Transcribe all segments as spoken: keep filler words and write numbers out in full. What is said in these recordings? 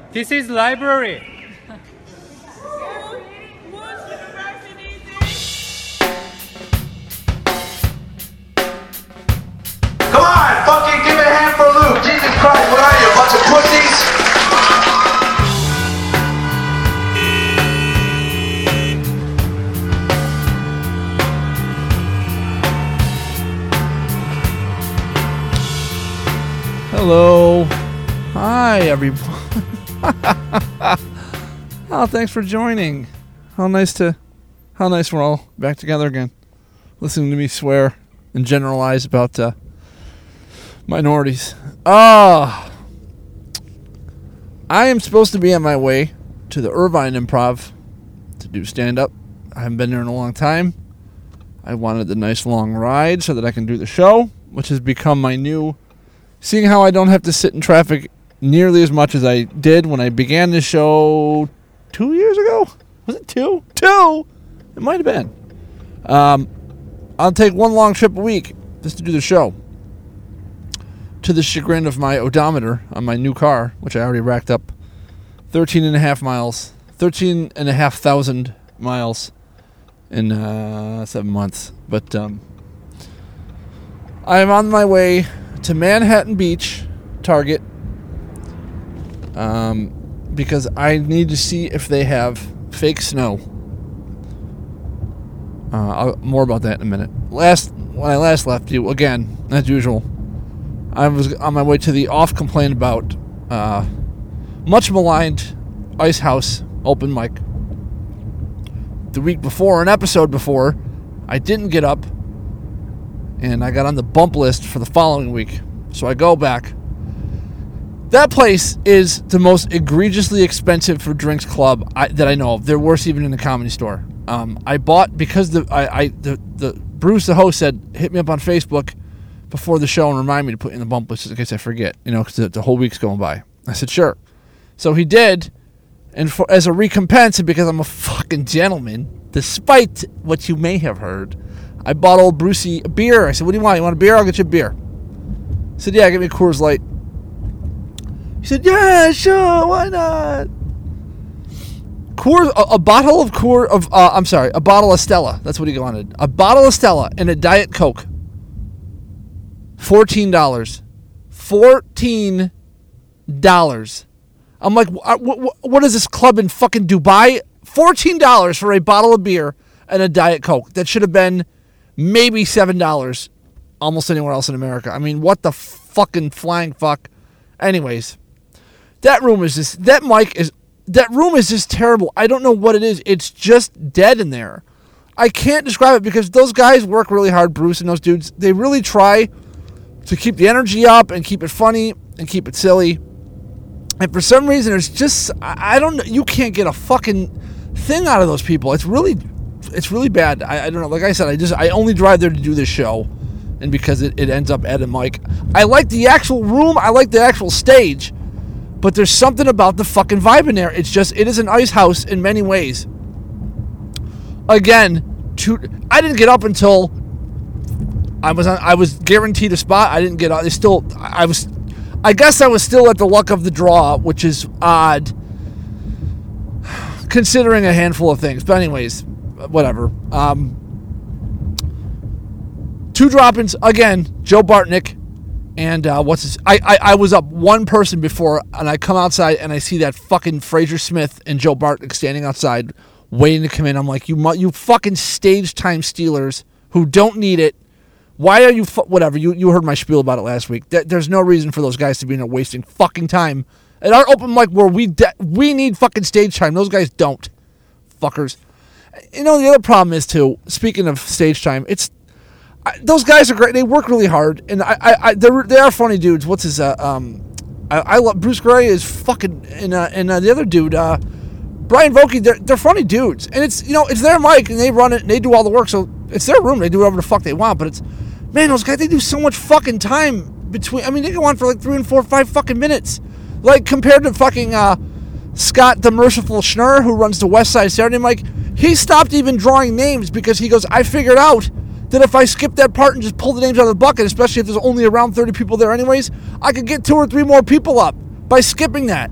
This is library. Come on, fucking give it a hand for Luke. Jesus Christ, what are you, a bunch of pussies? Hello. Hi, everyone. Oh, thanks for joining. How nice to, how nice we're all back together again. Listening to me swear and generalize about uh, minorities. Ah, I am supposed to be on my way to the Irvine Improv to do stand-up. I haven't been there in a long time. I wanted the nice long ride so that I can do the show, which has become my new... Seeing how I don't have to sit in traffic nearly as much as I did when I began this show two years ago. Was it two? Two! It might have been. Um, I'll take one long trip a week just to do the show. To the chagrin of my odometer on my new car, which I already racked up thirteen and a half miles. thirteen and a half thousand miles in uh, seven months. But um, I am on my way to Manhattan Beach, Target, um, because I need to see if they have fake snow. Uh, I'll, more about that in a minute. Last when I last left you, again, as usual, I was on my way to the oft-complained about, uh, much maligned Ice House open mic. The week before, an episode before, I didn't get up, and I got on the bump list for the following week. So I go back. That place is the most egregiously expensive for drinks club I, that I know of. They're worse even in the Comedy Store. Um, I bought, because the I, I the, the Bruce, the host, said, hit me up on Facebook before the show and remind me to put in the bump list in case I forget, you know, because the, the whole week's going by. I said, sure. So he did, and for, as a recompense, and because I'm a fucking gentleman, despite what you may have heard, I bought old Brucey a beer. I said, what do you want? You want a beer? I'll get you a beer. I said, yeah, get me a Coors Light. He said, yeah, sure, why not? Coors, a, a bottle of Coors, of, uh, I'm sorry, a bottle of Stella. That's what he wanted. A bottle of Stella and a Diet Coke. fourteen dollars. fourteen dollars. I'm like, what, what, what is this club in fucking Dubai? fourteen dollars for a bottle of beer and a Diet Coke. That should have been maybe seven dollars almost anywhere else in America. I mean, what the fucking flying fuck? Anyways, that room is just, that mic is, that room is just terrible. I don't know what it is. It's just dead in there. I can't describe it because those guys work really hard, Bruce and those dudes. They really try to keep the energy up and keep it funny and keep it silly. And for some reason, it's just, I don't know, you can't get a fucking thing out of those people. It's really, it's really bad. I, I don't know. Like I said, I just, I only drive there to do this show. And because it, it ends up at a mic. I like the actual room. I like the actual stage. But there's something about the fucking vibe in there. It's just, it is an ice house in many ways. Again, to, I didn't get up until I was on, I was guaranteed a spot. I didn't get up. They still, I was, I guess I was still at the luck of the draw, which is odd, considering a handful of things. But anyways, whatever. Um... Two drop-ins, again, Joe Bartnick, and uh, what's his... I, I, I was up one person before, and I come outside, and I see that fucking Fraser Smith and Joe Bartnick standing outside, waiting to come in. I'm like, you you fucking stage time stealers who don't need it. Why are you... Fu- whatever, you, you heard my spiel about it last week. Th- there's no reason for those guys to be in there wasting fucking time. At our open mic where we de- we need fucking stage time. Those guys don't. Fuckers. You know, the other problem is, too, speaking of stage time, it's... I, those guys are great. They work really hard, and I, I, I they're, they are funny dudes. What's his? Uh, um, I, I love Bruce Gray is fucking, and uh, and uh, the other dude, uh, Brian Vokey. They're they're funny dudes, and it's you know it's their mic, and they run it, and they do all the work, so it's their room. They do whatever the fuck they want. But it's man, those guys they do so much fucking time between. I mean, they go on for like three and four, five fucking minutes, like compared to fucking uh, Scott the Merciful Schnurr, who runs the West Side Saturday Mic. He stopped even drawing names because he goes, I figured out that if I skip that part and just pull the names out of the bucket, especially if there's only around thirty people there anyways, I could get two or three more people up by skipping that.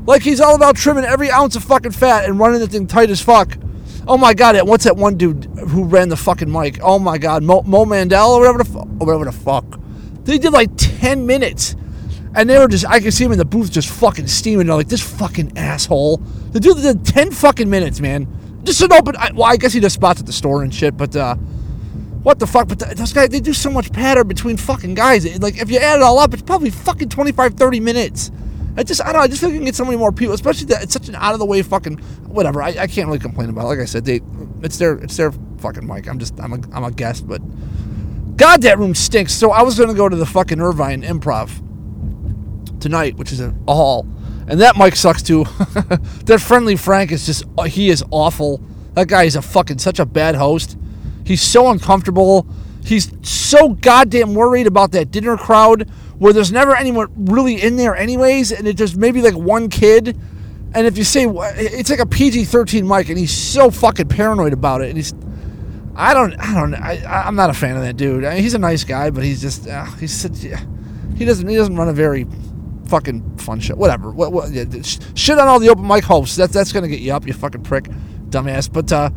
Like he's all about trimming every ounce of fucking fat and running the thing tight as fuck. Oh my god, what's that one dude who ran the fucking mic? Oh my god, Mo, Mo Mandel or whatever the, fu- or whatever the fuck. They did like ten minutes. And they were just, I could see him in the booth just fucking steaming. They're like, this fucking asshole. The dude did ten fucking minutes, man. Just an open, I, well, I guess he does spots at the store and shit, but, uh, what the fuck? But the, those guys, they do so much patter between fucking guys. It, like, if you add it all up, it's probably fucking twenty-five, thirty minutes. I just, I don't know, I just think you can get so many more people, especially that it's such an out-of-the-way fucking, whatever. I, I can't really complain about it. Like I said, they, it's their, it's their fucking mic. I'm just, I'm a, I'm a guest, but God, that room stinks. So I was going to go to the fucking Irvine Improv tonight, which is a, a hall, and that mic sucks too. That Friendly Frank is just, he is awful. That guy is a fucking, such a bad host. He's so uncomfortable. He's so goddamn worried about that dinner crowd where there's never anyone really in there anyways, and it just maybe like one kid. And if you say, it's like a P G thirteen mic, and he's so fucking paranoid about it. And he's, I don't, I don't, I, I'm not a fan of that dude. I mean, he's a nice guy, but he's just, uh, he's such, he doesn't, he doesn't run a very fucking fun show. Whatever. What, what, yeah, shit on all the open mic hosts. That's that's gonna get you up, you fucking prick, dumbass. But uh,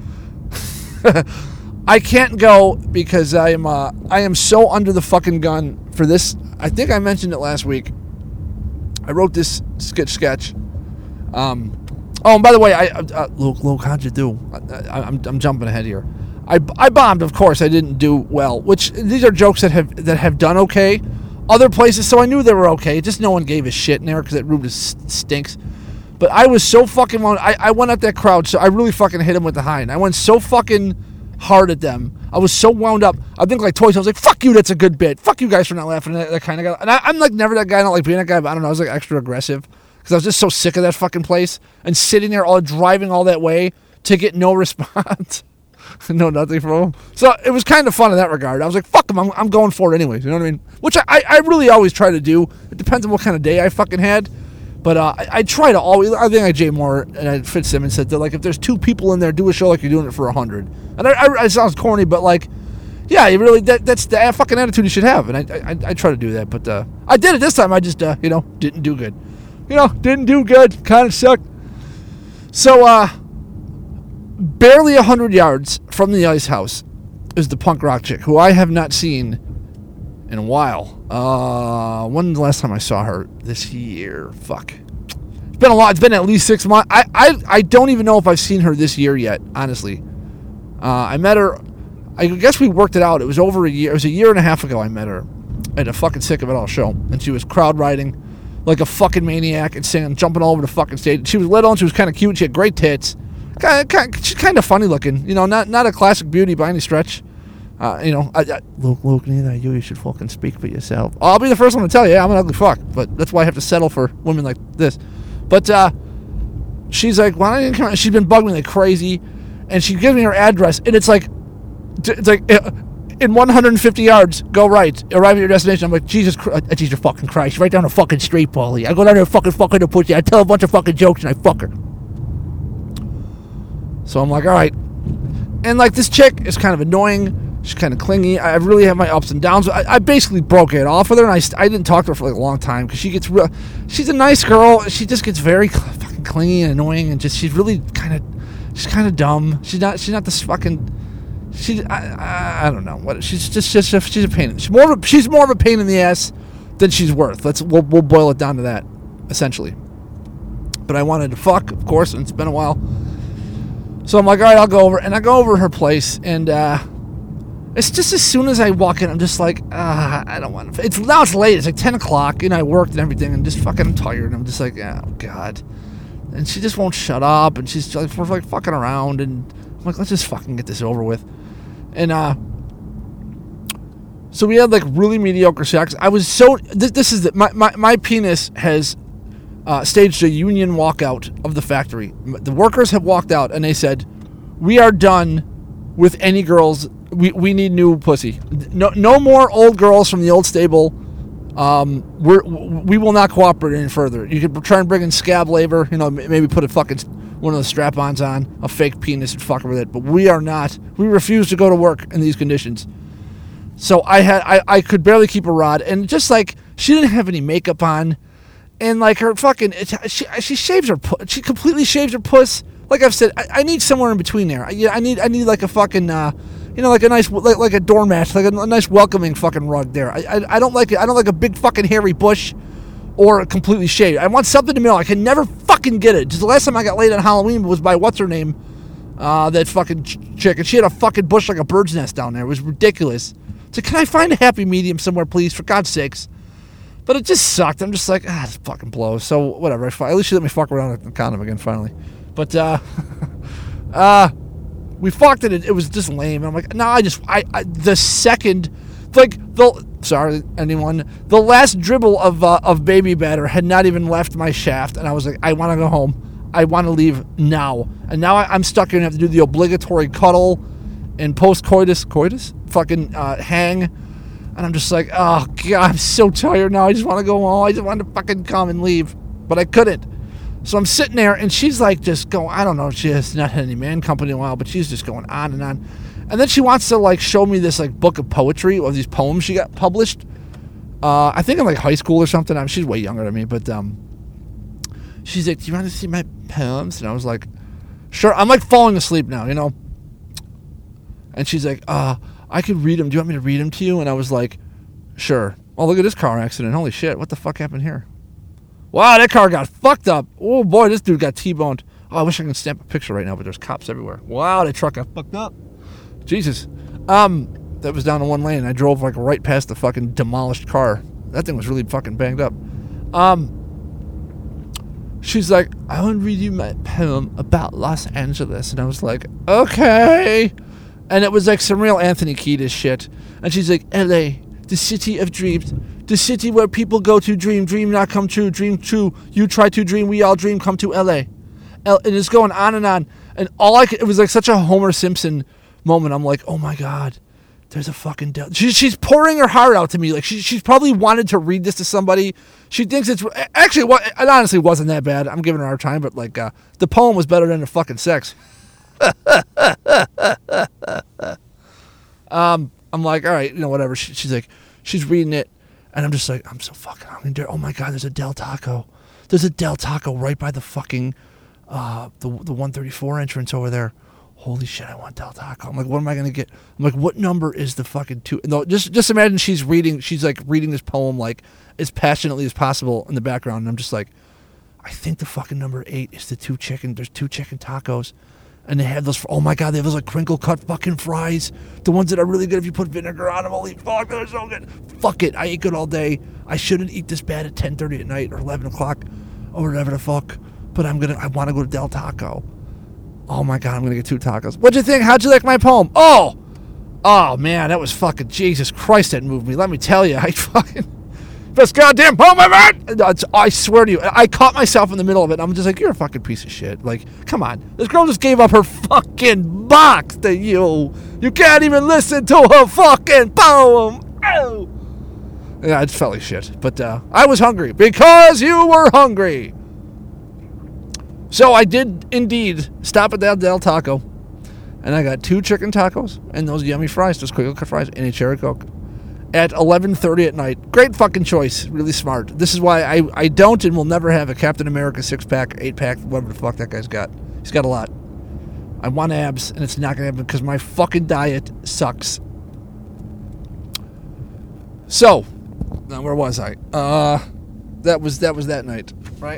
I can't go because I am, uh, I am so under the fucking gun for this. I think I mentioned it last week. I wrote this sketch sketch. Um, oh, and by the way, I, uh, Luke, Luke, how'd you do? I, I, I'm, I'm jumping ahead here. I, I bombed, of course. I didn't do well. Which these are jokes that have that have done okay. Other places, so I knew they were okay. Just no one gave a shit in there because that room just stinks. But I was so fucking. I, I went at that crowd, so I really fucking hit him with the hind. I went so fucking hard at them. I was so wound up. I think like Toys. I was like, "Fuck you, that's a good bit. Fuck you guys for not laughing at that, that kind of guy." And I, I'm like never that guy. I don't like being that guy, but I don't know. I was like extra aggressive because I was just so sick of that fucking place and sitting there all driving all that way to get no response, no nothing from him. So it was kind of fun in that regard. I was like, "Fuck him, I'm, I'm going for it anyways." You know what I mean? Which I, I, I really always try to do. It depends on what kind of day I fucking had. But uh, I, I try to always, I think I Jay Moore and I Fitzsimmons said that, like, if there's two people in there, do a show like you're doing it for a hundred. And I, I, it sounds corny, but like, yeah, you really, that, that's the fucking attitude you should have. And I, I, I try to do that, but uh, I did it this time. I just, uh, you know, didn't do good. You know, didn't do good. Kind of sucked. So, uh, barely a hundred yards from the Ice House is the punk rock chick who I have not seen in a while. Uh, when the last time I saw her? This year. Fuck. It's been a lot. It's been at least six months. I, I, I don't even know if I've seen her this year yet, honestly. Uh, I met her, I guess we worked it out. It was over a year. It was a year and a half ago I met her at a fucking Sick of It All show. And she was crowd riding like a fucking maniac and singing, jumping all over the fucking stage. She was little and she was kind of cute. She had great tits. Kind of, kind of, she's kind of funny looking. You know, not, not a classic beauty by any stretch. Uh, you know, I, I, Luke, Luke, neither you, you should fucking speak for yourself. I'll be the first one to tell you, yeah, I'm an ugly fuck, but that's why I have to settle for women like this. But uh, she's like, why don't you come? She's been bugging me like crazy, and she gives me her address, and it's like, it's like in one hundred fifty yards, go right, arrive at your destination. I'm like, Jesus, Christ, uh, Jesus fucking Christ, right down the fucking street, Paulie. I go down there and fucking fuck her to pussy. I tell a bunch of fucking jokes and I fuck her. So I'm like, all right, and like this chick is kind of annoying. She's kind of clingy. I really have my ups and downs. I, I basically broke it off with her, and I, I didn't talk to her for like a long time because she gets real. She's a nice girl. She just gets very cl- fucking clingy and annoying, and just she's really kind of, she's kind of dumb. She's not. She's not this fucking. She. I, I. I don't know what. She's just. Just. A, she's a pain. She's more. Of a, she's more of a pain in the ass than she's worth. Let's. We'll. We'll boil it down to that, essentially. But I wanted to fuck, of course, and it's been a while. So I'm like, all right, I'll go over, and I go over to her place, and. uh It's just as soon as I walk in, I'm just like, ah, I don't want to. It's now it's late. It's like ten o'clock, and I worked and everything, and just fucking I'm tired. And I'm just like, oh god. And she just won't shut up, and she's like, we're like fucking around, and I'm like, let's just fucking get this over with. And uh, so we had like really mediocre sex. I was so this, this is the, my my my penis has uh, staged a union walkout of the factory. The workers have walked out, and they said, we are done with any girls. We we need new pussy. No no more old girls from the old stable. Um, we're we will not cooperate any further. You could try and bring in scab labor. You know, maybe put a fucking one of the strap-ons on, a fake penis, and fuck with it. But we are not. We refuse to go to work in these conditions. So I had I, I could barely keep a rod, and just like she didn't have any makeup on, and like her fucking, she she shaves her, she completely shaves her puss. Like I've said, I, I need somewhere in between there. I, I need I need like a fucking, uh, you know, like a nice like, like a doormat, like a, a nice welcoming fucking rug there. I, I I don't like it. I don't like a big fucking hairy bush or completely shaved. I want something in the middle. I can never fucking get it. Just the last time I got laid on Halloween was by what's her name, uh, that fucking ch- chick, and she had a fucking bush like a bird's nest down there. It was ridiculous. So can I find a happy medium somewhere, please, for God's sakes? But it just sucked. I'm just like, ah, this fucking blows. So whatever. I, at least she let me fuck around with the condom again finally. But uh, uh, we fucked it. It was just lame. And I'm like, no, I just, I, I the second, like the, sorry, anyone, the last dribble of uh, of baby batter had not even left my shaft, and I was like, I want to go home. I want to leave now. And now I, I'm stuck here and have to do the obligatory cuddle and post coitus, coitus, fucking uh, hang. And I'm just like, oh God, I'm so tired now. I just want to go home. I just want to fucking come and leave, but I couldn't. So I'm sitting there, and she's like just going, I don't know, she has not had any man company in a while, but she's just going on and on. And then she wants to like show me this like book of poetry or these poems she got published. Uh, I think in like high school or something. I mean, she's way younger than me, but um, she's like, do you want to see my poems? And I was like, sure. I'm like falling asleep now, you know. And she's like, uh, I could read them. Do you want me to read them to you? And I was like, sure. Oh, look at this car accident. Holy shit. What the fuck happened here? Wow, that car got fucked up. Oh, boy, this dude got T-boned. Oh, I wish I could stamp a picture right now, but there's cops everywhere. Wow, that truck got fucked up. Jesus. Um, that was down in one lane. I drove, like, right past the fucking demolished car. That thing was really fucking banged up. Um, she's like, I want to read you my poem about Los Angeles. And I was like, okay. And it was, like, some real Anthony Kiedis shit. And she's like, L A, the city of dreams. The city where people go to dream, dream not come true, dream true. You try to dream, we all dream, come to L A. L- and it's going on and on. And all I could, it was like such a Homer Simpson moment. I'm like, oh my God, there's a fucking devil. She, she's pouring her heart out to me. Like she, she's probably wanted to read this to somebody. She thinks it's, actually, what, it honestly wasn't that bad. I'm giving her a hard time, but like, uh, the poem was better than the fucking sex. um, I'm like, all right, you know, whatever. She, she's like, she's reading it. And I'm just like, I'm so fucking hungry. Oh my God, there's a Del Taco. There's a Del Taco right by the fucking, uh, the the one thirty-four entrance over there. Holy shit, I want Del Taco. I'm like, what am I going to get? I'm like, what number is the fucking two? No, just just imagine she's reading, she's like reading this poem like as passionately as possible in the background. And I'm just like, I think the fucking number eight is the two chicken, there's two chicken tacos. And they have those, oh my God, they have those like crinkle cut fucking fries. The ones that are really good if you put vinegar on them. Holy fuck, they're so good. Fuck it, I ate good all day. I shouldn't eat this bad at ten thirty at night or eleven o'clock or whatever the fuck. But I'm gonna, I want to go to Del Taco. Oh my God, I'm gonna get two tacos. What'd you think? How'd you like my poem? Oh! Oh man, that was fucking, Jesus Christ, that moved me. Let me tell you, I fucking... Best goddamn poem ever! I swear to you, I caught myself in the middle of it. And I'm just like, you're a fucking piece of shit. Like, come on. This girl just gave up her fucking box to you. You can't even listen to her fucking poem. Oh. Yeah, it felt like shit. But uh, I was hungry because you were hungry. So I did indeed stop at that Del Taco. And I got two chicken tacos and those yummy fries, those crinkle cut fries, and a cherry Coke. At eleven thirty at night. Great fucking choice. Really smart. This is why I, I don't and will never have a Captain America six-pack, eight-pack, whatever the fuck that guy's got. He's got a lot. I want abs, and it's not going to happen because my fucking diet sucks. So, now where was I? Uh, that was that was that night, right?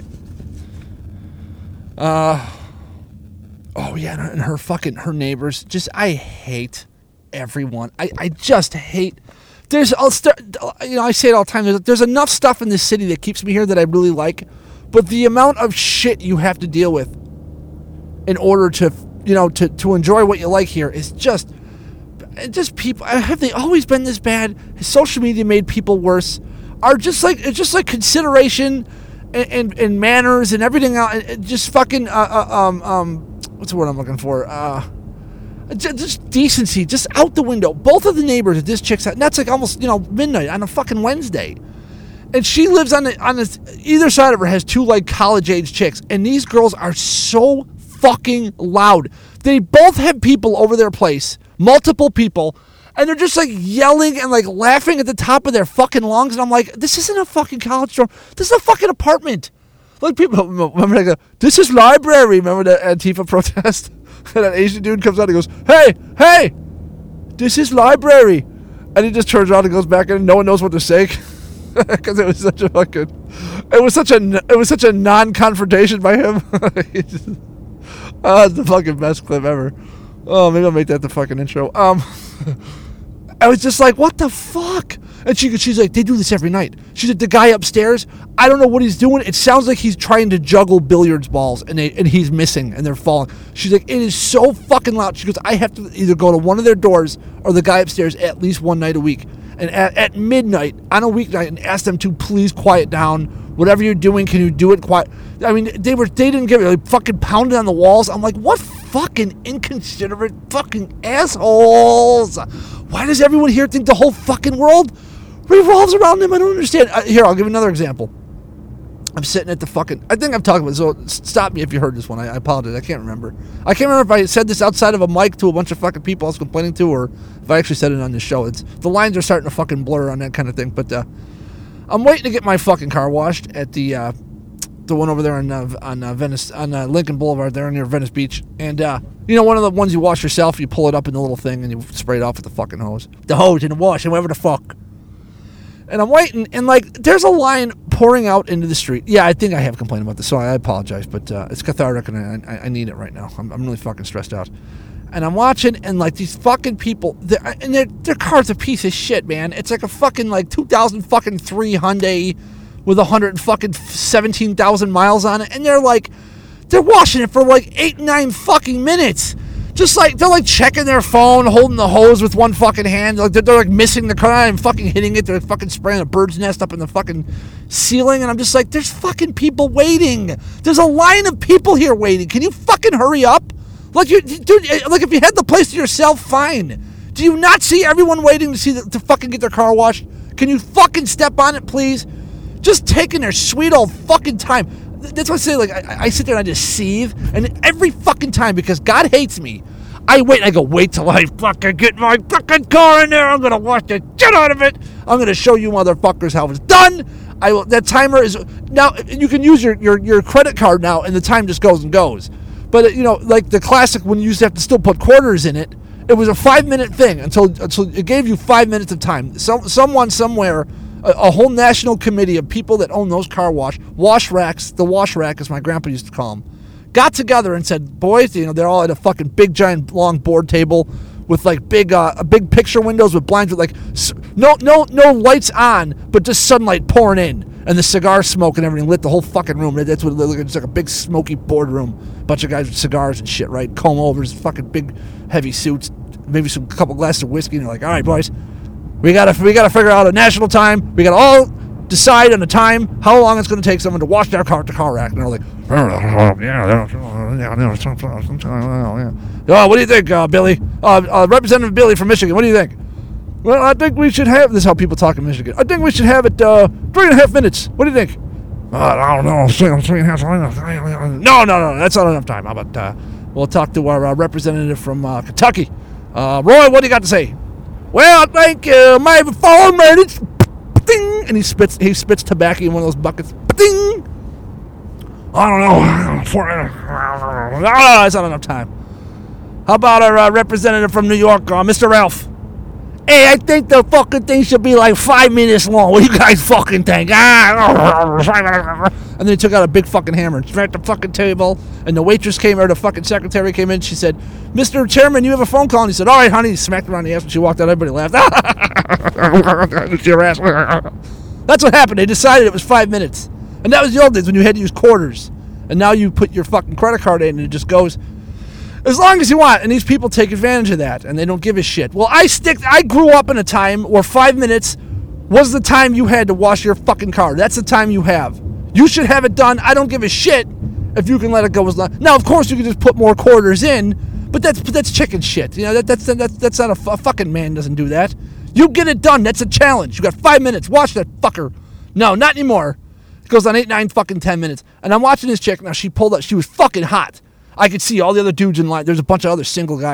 Uh, oh yeah, and her fucking, her neighbors. Just, I hate everyone. I, I just hate... There's, I'll start, you know, I say it all the time. There's, there's enough stuff in this city that keeps me here that I really like, but the amount of shit you have to deal with in order to, you know, to, to enjoy what you like here is just, just people. Have they always been this bad? Has social media made people worse? Are just like, it's just like consideration and, and, and manners and everything else. Just fucking, uh, uh, um, um, what's the word I'm looking for? Uh. Just decency, just out the window. Both of the neighbors at this chick's house, and that's like almost, you know, midnight on a fucking Wednesday. And she lives on the, on this, either side of her has two like college age chicks. And these girls are so fucking loud. They both have people over their place, multiple people, And they're just like yelling and like laughing at the top of their fucking lungs. And I'm like, this isn't a fucking college dorm. This is a fucking apartment. Like people, remember they go, this is library. Remember that Antifa protest? And that Asian dude comes out and goes, hey, hey, this is library. And he just turns around and goes back in and no one knows what to say. Because it was such a fucking, it was such a, it was such a non-confrontation by him. just, oh, it's the fucking best clip ever. Oh, maybe I'll make that the fucking intro. Um, I was just like, what the fuck? And she, she's like, they do this every night. She said, the guy upstairs, I don't know what he's doing. It sounds like he's trying to juggle billiards balls, and they, and he's missing, and they're falling. She's like, it is so fucking loud. She goes, I have to either go to one of their doors or the guy upstairs at least one night a week. And at, at midnight, on a weeknight, and ask them to please quiet down. Whatever you're doing, can you do it quiet? I mean, they were they didn't give it, like, fucking pounding on the walls. I'm like, what fucking inconsiderate fucking assholes? Why does everyone here think the whole fucking world revolves around them? I don't understand. Uh, here, I'll give you another example. I'm sitting at the fucking, I think I've talked about it, so stop me if you heard this one. I, I apologize. I can't remember. I can't remember if I said this outside of a mic to a bunch of fucking people I was complaining to, or if I actually said it on this show. It's the lines are starting to fucking blur on that kind of thing. But uh, I'm waiting to get my fucking car washed at the uh, the one over there on uh, on uh, Venice on uh, Lincoln Boulevard there near Venice Beach. And uh, you know, one of the ones you wash yourself, you pull it up in the little thing and you spray it off with the fucking hose, the hose in the wash, and whatever the fuck. And I'm waiting, and like, there's a line pouring out into the street. Yeah, I think I have complained about this, so I apologize, but uh, it's cathartic, and I, I need it right now. I'm, I'm really fucking stressed out. And I'm watching, and like these fucking people, and their their car's a piece of shit, man. It's like a fucking like two thousand fucking three Hyundai with a hundred fucking seventeen thousand miles on it, and they're like, they're washing it for like eight nine fucking minutes. Just like, they're like checking their phone, holding the hose with one fucking hand. Like, they're, they're like missing the car and fucking hitting it. They're fucking spraying a bird's nest up in the fucking ceiling. And I'm just like, there's fucking people waiting. There's a line of people here waiting. Can you fucking hurry up? Like, you, dude, like if you had the place to yourself, fine. Do you not see everyone waiting to see the, to fucking get their car washed? Can you fucking step on it, please? Just taking their sweet old fucking time. That's what I say, like, I, I sit there and I just seethe, and every fucking time, because God hates me, I wait, I go, wait till I fucking get my fucking car in there, I'm gonna wash the shit out of it, I'm gonna show you motherfuckers how it's done, I will, that timer is, now, you can use your, your, your credit card now, and the time just goes and goes, but, you know, like the classic, when you used to have to still put quarters in it, it was a five-minute thing, until, until it gave you five minutes of time, Some, someone somewhere, a whole national committee of people that own those car wash, wash racks, the wash rack as my grandpa used to call them, got together and said, boys, you know, they're all at a fucking big, giant, long board table with like big, uh, big picture windows with blinds with like, no, no, no lights on, but just sunlight pouring in and the cigar smoke and everything lit the whole fucking room. That's what it looked like. It's like a big smoky boardroom, bunch of guys with cigars and shit, right? Comb overs, fucking big, heavy suits, maybe some couple glasses of whiskey, and you're like, all right, boys. We gotta, we gotta figure out a national time. We gotta all decide on a time how long it's gonna take someone to wash their car at the car rack. And they're like, yeah, oh, what do you think, uh, Billy? Uh, uh, Representative Billy from Michigan. What do you think? Well, I think we should have this. Is how people talk in Michigan. I think we should have it uh, three and a half minutes. What do you think? Uh, I don't know. Three and a half. No, no, no. That's not enough time. How about uh, we'll talk to our uh, representative from uh, Kentucky. Uh, Roy, what do you got to say? Well, I think uh, maybe four minutes. Ding, and he spits he spits tobacco in one of those buckets. Ding. I don't know. Four, no, no, that's not enough time. How about our uh, representative from New York, uh, Mister Ralph? Hey, I think the fucking thing should be like five minutes long. What do you guys fucking think? Ah, and then he took out a big fucking hammer and smacked the fucking table. And the waitress came, or the fucking secretary came in. She said, Mister Chairman, you have a phone call. And he said, all right, honey. He smacked her on the ass when she walked out. Everybody laughed. It's your ass. That's what happened. They decided it was five minutes. And that was the old days when you had to use quarters. And now you put your fucking credit card in and it just goes as long as you want, and these people take advantage of that, and they don't give a shit. Well, I stick. I grew up in a time where five minutes was the time you had to wash your fucking car. That's the time you have. You should have it done. I don't give a shit if you can let it go as long. Now, of course, you can just put more quarters in, but that's but that's chicken shit. You know, that, that's that's that's not a, a fucking man doesn't do that. You get it done. That's a challenge. You got five minutes. Watch that fucker. No, not anymore. It goes on eight, nine, fucking ten minutes. And I'm watching this chick now. She pulled up. She was fucking hot. I could see all the other dudes in line. There's a bunch of other single guys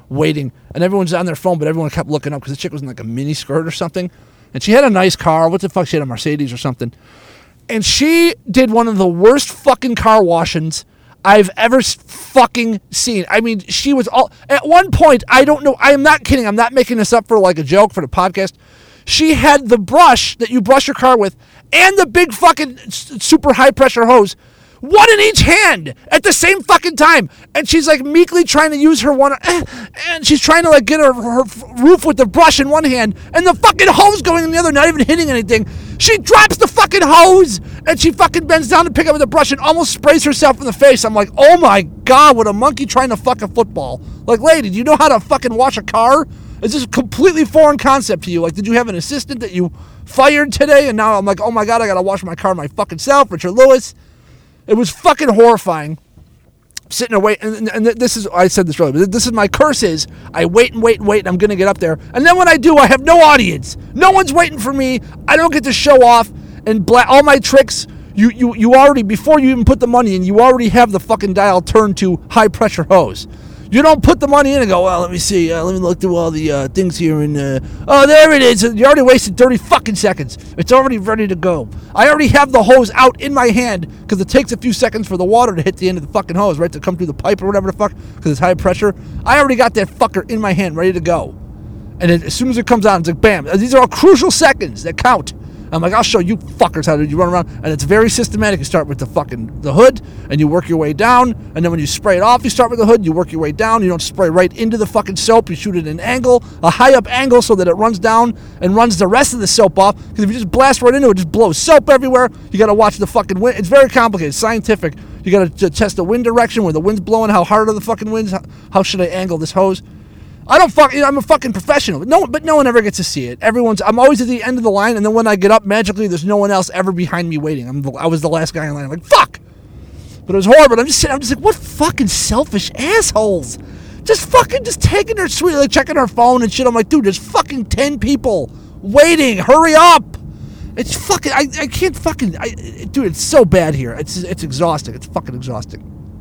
waiting, and everyone's on their phone, but everyone kept looking up because the chick was in like a mini skirt or something, and she had a nice car. What the fuck? She had a Mercedes or something, and she did one of the worst fucking car washings I've ever fucking seen. I mean, she was all at one point. I don't know. I am not kidding. I'm not making this up for like a joke for the podcast. She had the brush that you brush your car with, and the big fucking super high pressure hose. One in each hand at the same fucking time. And she's like meekly trying to use her one, and she's trying to like get her, her roof with the brush in one hand and the fucking hose going in the other, not even hitting anything. She drops the fucking hose and she fucking bends down to pick up the brush and almost sprays herself in the face. I'm like, oh my God, what a monkey trying to fuck a football. Like, lady, do you know how to fucking wash a car? Is this a completely foreign concept to you? Like, did you have an assistant that you fired today? And now I'm like, oh my God, I gotta wash my car my fucking self, Richard Lewis. It was fucking horrifying. Sitting there waiting, and, and this is, I said this earlier, but this is my curse is, I wait and wait and wait, and I'm going to get up there. And then when I do, I have no audience. No one's waiting for me. I don't get to show off and bla- all my tricks. You, you, you already, before you even put the money in, you already have the fucking dial turned to high pressure hose. You don't put the money in and go, well, let me see, uh, let me look through all the uh, things here, and, uh, oh, there it is. You already wasted thirty fucking seconds. It's already ready to go. I already have the hose out in my hand, because it takes a few seconds for the water to hit the end of the fucking hose, right, to come through the pipe or whatever the fuck, because it's high pressure. I already got that fucker in my hand, ready to go. And it, as soon as it comes out, it's like, bam. These are all crucial seconds that count. I'm like, I'll show you fuckers how to you run around, and it's very systematic. You start with the fucking the hood, and you work your way down, and then when you spray it off, you start with the hood, you work your way down. You don't spray right into the fucking soap. You shoot it at an angle, a high up angle, so that it runs down and runs the rest of the soap off. Because if you just blast right into it, it just blows soap everywhere. You got to watch the fucking wind. It's very complicated, scientific. You got to test the wind direction, where the wind's blowing, how hard are the fucking winds, how, how should I angle this hose. I don't fuck. You know, I'm a fucking professional. No, but no one ever gets to see it. Everyone's. I'm always at the end of the line, and then when I get up, magically, there's no one else ever behind me waiting. I'm. The, I was the last guy in line. I'm like, fuck. But it was horrible. I'm just sitting. I'm just like, what fucking selfish assholes. Just fucking just taking their sweet, like checking their phone and shit. I'm like, dude, there's fucking ten people waiting. Hurry up. It's fucking. I. I can't fucking. I, dude, it's so bad here. It's. It's exhausting. It's fucking exhausting.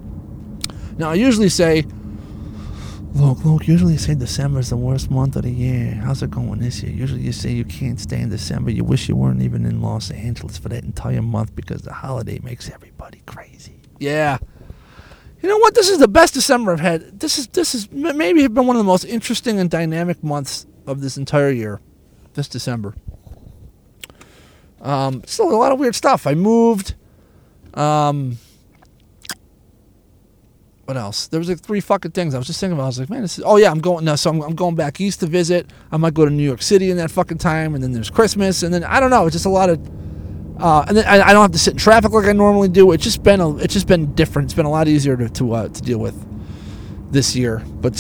Now I usually say. Look, look, usually you say December is the worst month of the year. How's it going this year? Usually you say you can't stay in December. You wish you weren't even in Los Angeles for that entire month because the holiday makes everybody crazy. Yeah. You know what? This is the best December I've had. This is this is maybe been one of the most interesting and dynamic months of this entire year. This December. Um, still a lot of weird stuff. I moved. Um... What else? There was like three fucking things I was just thinking about. I was like, man, this is. Oh yeah, I'm going. No, so I'm, I'm going back east to visit. I might go to New York City in that fucking time, and then there's Christmas, and then I don't know. It's just a lot of. Uh, and then I, I don't have to sit in traffic like I normally do. It's just been a. It's just been different. It's been a lot easier to to, uh, to deal with this year. But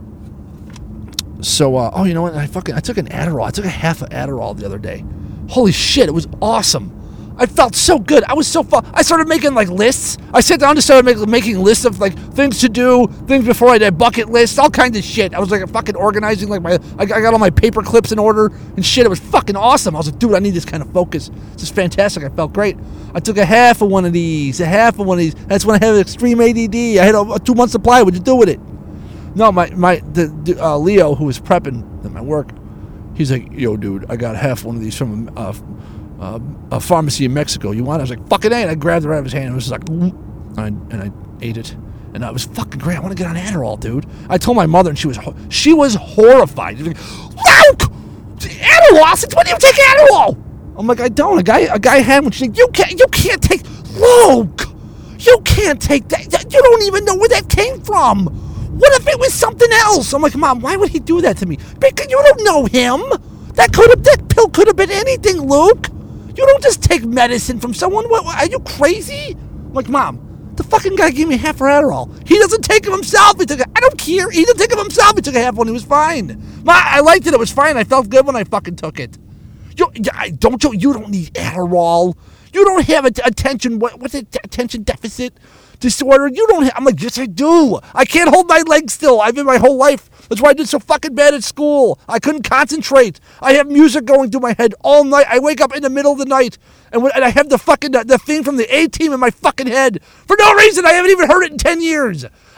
um. So uh, oh, you know what? I fucking I took an Adderall. I took a half of Adderall the other day. Holy shit! It was awesome. I felt so good. I was so fun. I started making like lists. I sat down and started make, making lists of like things to do, things before I did, bucket lists, all kinds of shit. I was like fucking organizing like my, I, I got all my paper clips in order and shit. It was fucking awesome. I was like, dude, I need this kind of focus. This is fantastic. I felt great. I took a half of one of these, a half of one of these. That's when I had extreme A D D. I had a, a two month supply. What'd you do with it? No, my my the, the uh, Leo, who was prepping at my work, he's like, yo, dude, I got half one of these from uh, Uh, a pharmacy in Mexico. You want it? I was like, fucking A. And I grabbed it out of his hand and it was just like, and I, and I ate it. And I was fucking great. I want to get on Adderall, dude. I told my mother and she was she was horrified. She was like, Luke! Adderall? Since when do you take Adderall? I'm like, I don't. A guy a guy had one. She's like, you can't, you can't take, Luke! You can't take that. You don't even know where that came from. What if it was something else? I'm like, Mom, why would he do that to me? Because you don't know him. That could have, that pill could have been anything, Luke. You don't just take medicine from someone. What, are you crazy? I'm like, Mom, the fucking guy gave me half for Adderall. He doesn't take it himself. He took it. I don't care. He didn't take it himself. He took a half one. He was fine. Ma, I liked it. It was fine. I felt good when I fucking took it. You, I don't. You, you don't need Adderall. You don't have a attention. What, what's it? Attention deficit disorder. You don't have. I'm like, yes, I do. I can't hold my legs still. I've been my whole life. That's why I did so fucking bad at school. I couldn't concentrate. I have music going through my head all night. I wake up in the middle of the night, and, when, and I have the fucking the thing from the A-Team in my fucking head for no reason. I haven't even heard it in ten years.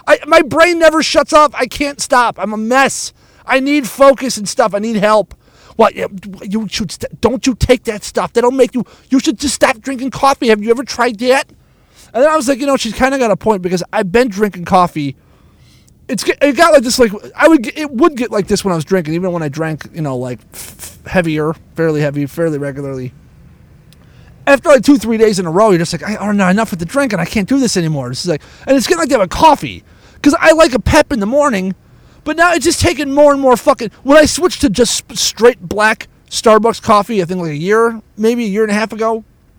I my brain never shuts off. I can't stop. I'm a mess. I need focus and stuff. I need help. What? You should st- don't you take that stuff. That'll make you. You should just stop drinking coffee. Have you ever tried that? And then I was like, you know, she's kind of got a point because I've been drinking coffee. It's it got like this, like I would get, it would get like this when I was drinking, even when I drank, you know, like f- heavier, fairly heavy, fairly regularly. After like two, three days in a row, you're just like, I, oh no, enough with the drinking. I can't do this anymore. This is like, and it's getting like that with coffee because I like a pep in the morning. But now it's just taking more and more fucking... When I switched to just straight black Starbucks coffee, I think like a year, maybe a year and a half ago,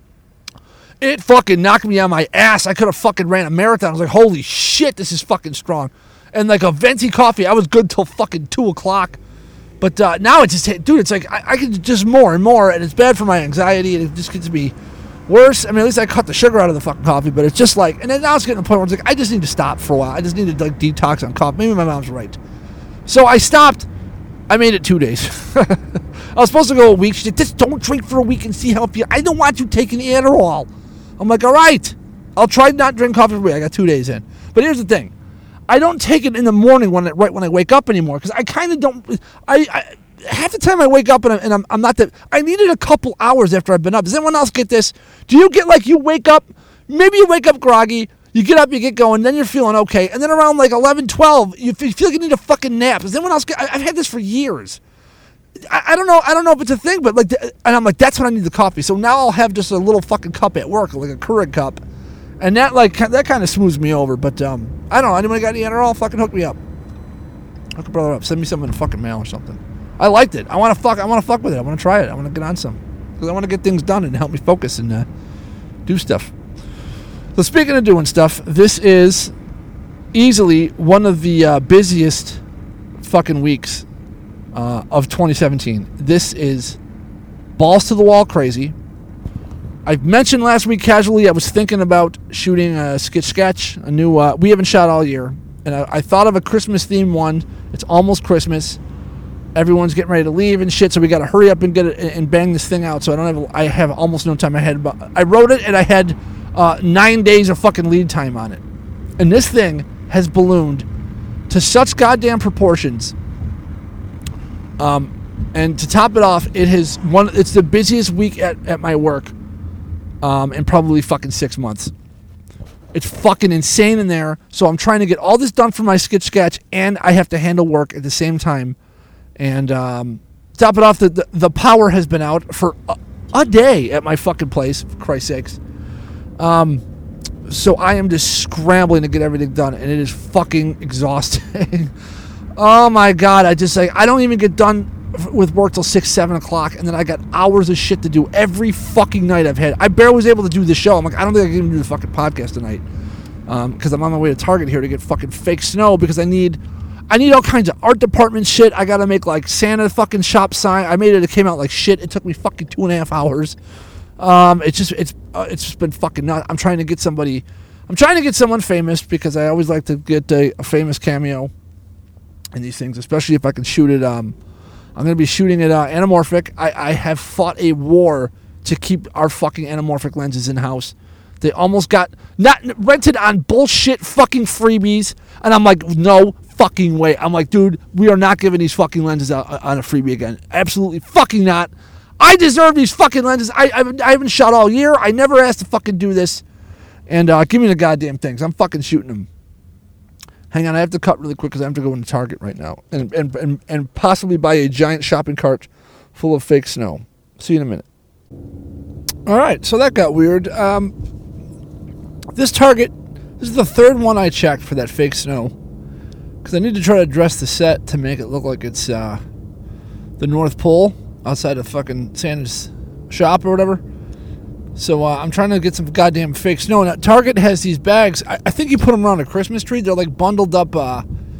it fucking knocked me on my ass. I could have fucking ran a marathon. I was like, holy shit, this is fucking strong. And like a venti coffee, I was good till fucking two o'clock. But uh, now it's just... Dude, it's like, I, I can just more and more, and it's bad for my anxiety, and it just gets to be worse. I mean, at least I cut the sugar out of the fucking coffee, but it's just like... And then now it's getting to the point where it's like, I just need to stop for a while. I just need to like detox on coffee. Maybe my mom's right. So I stopped. I made it two days. I was supposed to go a week. She said, just don't drink for a week and see how it feels. I don't want you taking Adderall. I'm like, all right. I'll try not to drink coffee for a week. I got two days in. But here's the thing. I don't take it in the morning when it, right when I wake up anymore because I kind of don't. I, I half the time I wake up and, I'm, and I'm, I'm not that. I need it a couple hours after I've been up. Does anyone else get this? Do you get like you wake up, maybe you wake up groggy. You get up, you get going, then you're feeling okay. And then around like eleven, twelve, you feel like you need a fucking nap. Does anyone else get, I've had this for years. I, I don't know I don't know if it's a thing, but like, and I'm like, that's when I need the coffee. So now I'll have just a little fucking cup at work, like a Keurig cup. And that like, that kind of smooths me over. But um, I don't know, anybody got any Adderall? Fucking hook me up. Hook a brother up. Send me something in the fucking mail or something. I liked it. I want to fuck, I want to fuck with it. I want to try it. I want to get on some. Because I want to get things done and help me focus and uh, do stuff. So speaking of doing stuff, this is easily one of the uh, busiest fucking weeks uh, of twenty seventeen. This is balls to the wall crazy. I mentioned last week casually I was thinking about shooting a sketch sketch, a new, uh, we haven't shot all year. And I, I thought of a Christmas themed one. It's almost Christmas. Everyone's getting ready to leave and shit, so we got to hurry up and get it and bang this thing out. So I don't have, I have almost no time. I had, I wrote it and I had Uh, nine days of fucking lead time on it. And this thing has ballooned to such goddamn proportions. Um, and to top it off, it has one, it's the busiest week at, at my work um, in probably fucking six months. It's fucking insane in there. So I'm trying to get all this done for my sketch sketch, and I have to handle work at the same time. And um, top it off, the, the, the power has been out for a, a day at my fucking place, for Christ's sakes. Um, so I am just scrambling to get everything done, and it is fucking exhausting. Oh my god, I just like, I don't even get done with work till six, seven o'clock, and then I got hours of shit to do every fucking night I've had. I barely was able to do the show. I'm like, I don't think I can even do the fucking podcast tonight. Um, because I'm on my way to Target here to get fucking fake snow because I need, I need all kinds of art department shit. I gotta make like Santa fucking shop sign. I made it, it came out like shit. It took me fucking two and a half hours. Um, it's just, it's, uh, it's just been fucking nuts. I'm trying to get somebody, I'm trying to get someone famous because I always like to get a, a famous cameo in these things, especially if I can shoot it. Um, I'm going to be shooting it, uh, anamorphic. I, I have fought a war to keep our fucking anamorphic lenses in house. They almost got not rented on bullshit fucking freebies. And I'm like, no fucking way. I'm like, dude, we are not giving these fucking lenses out on a freebie again. Absolutely fucking not. I deserve these fucking lenses. I, I, I haven't shot all year. I never asked to fucking do this. And uh, give me the goddamn things. I'm fucking shooting them. Hang on, I have to cut really quick because I have to go into Target right now. And, and, and, and possibly buy a giant shopping cart full of fake snow. See you in a minute. All right, so that got weird. Um, this Target, this is the third one I checked for that fake snow. Because I need to try to dress the set to make it look like it's uh, the North Pole. Outside of fucking Santa's shop or whatever. So uh, I'm trying to get some goddamn fake snow. Now, Target has these bags. I, I think you put them around a Christmas tree. They're like bundled up. Uh,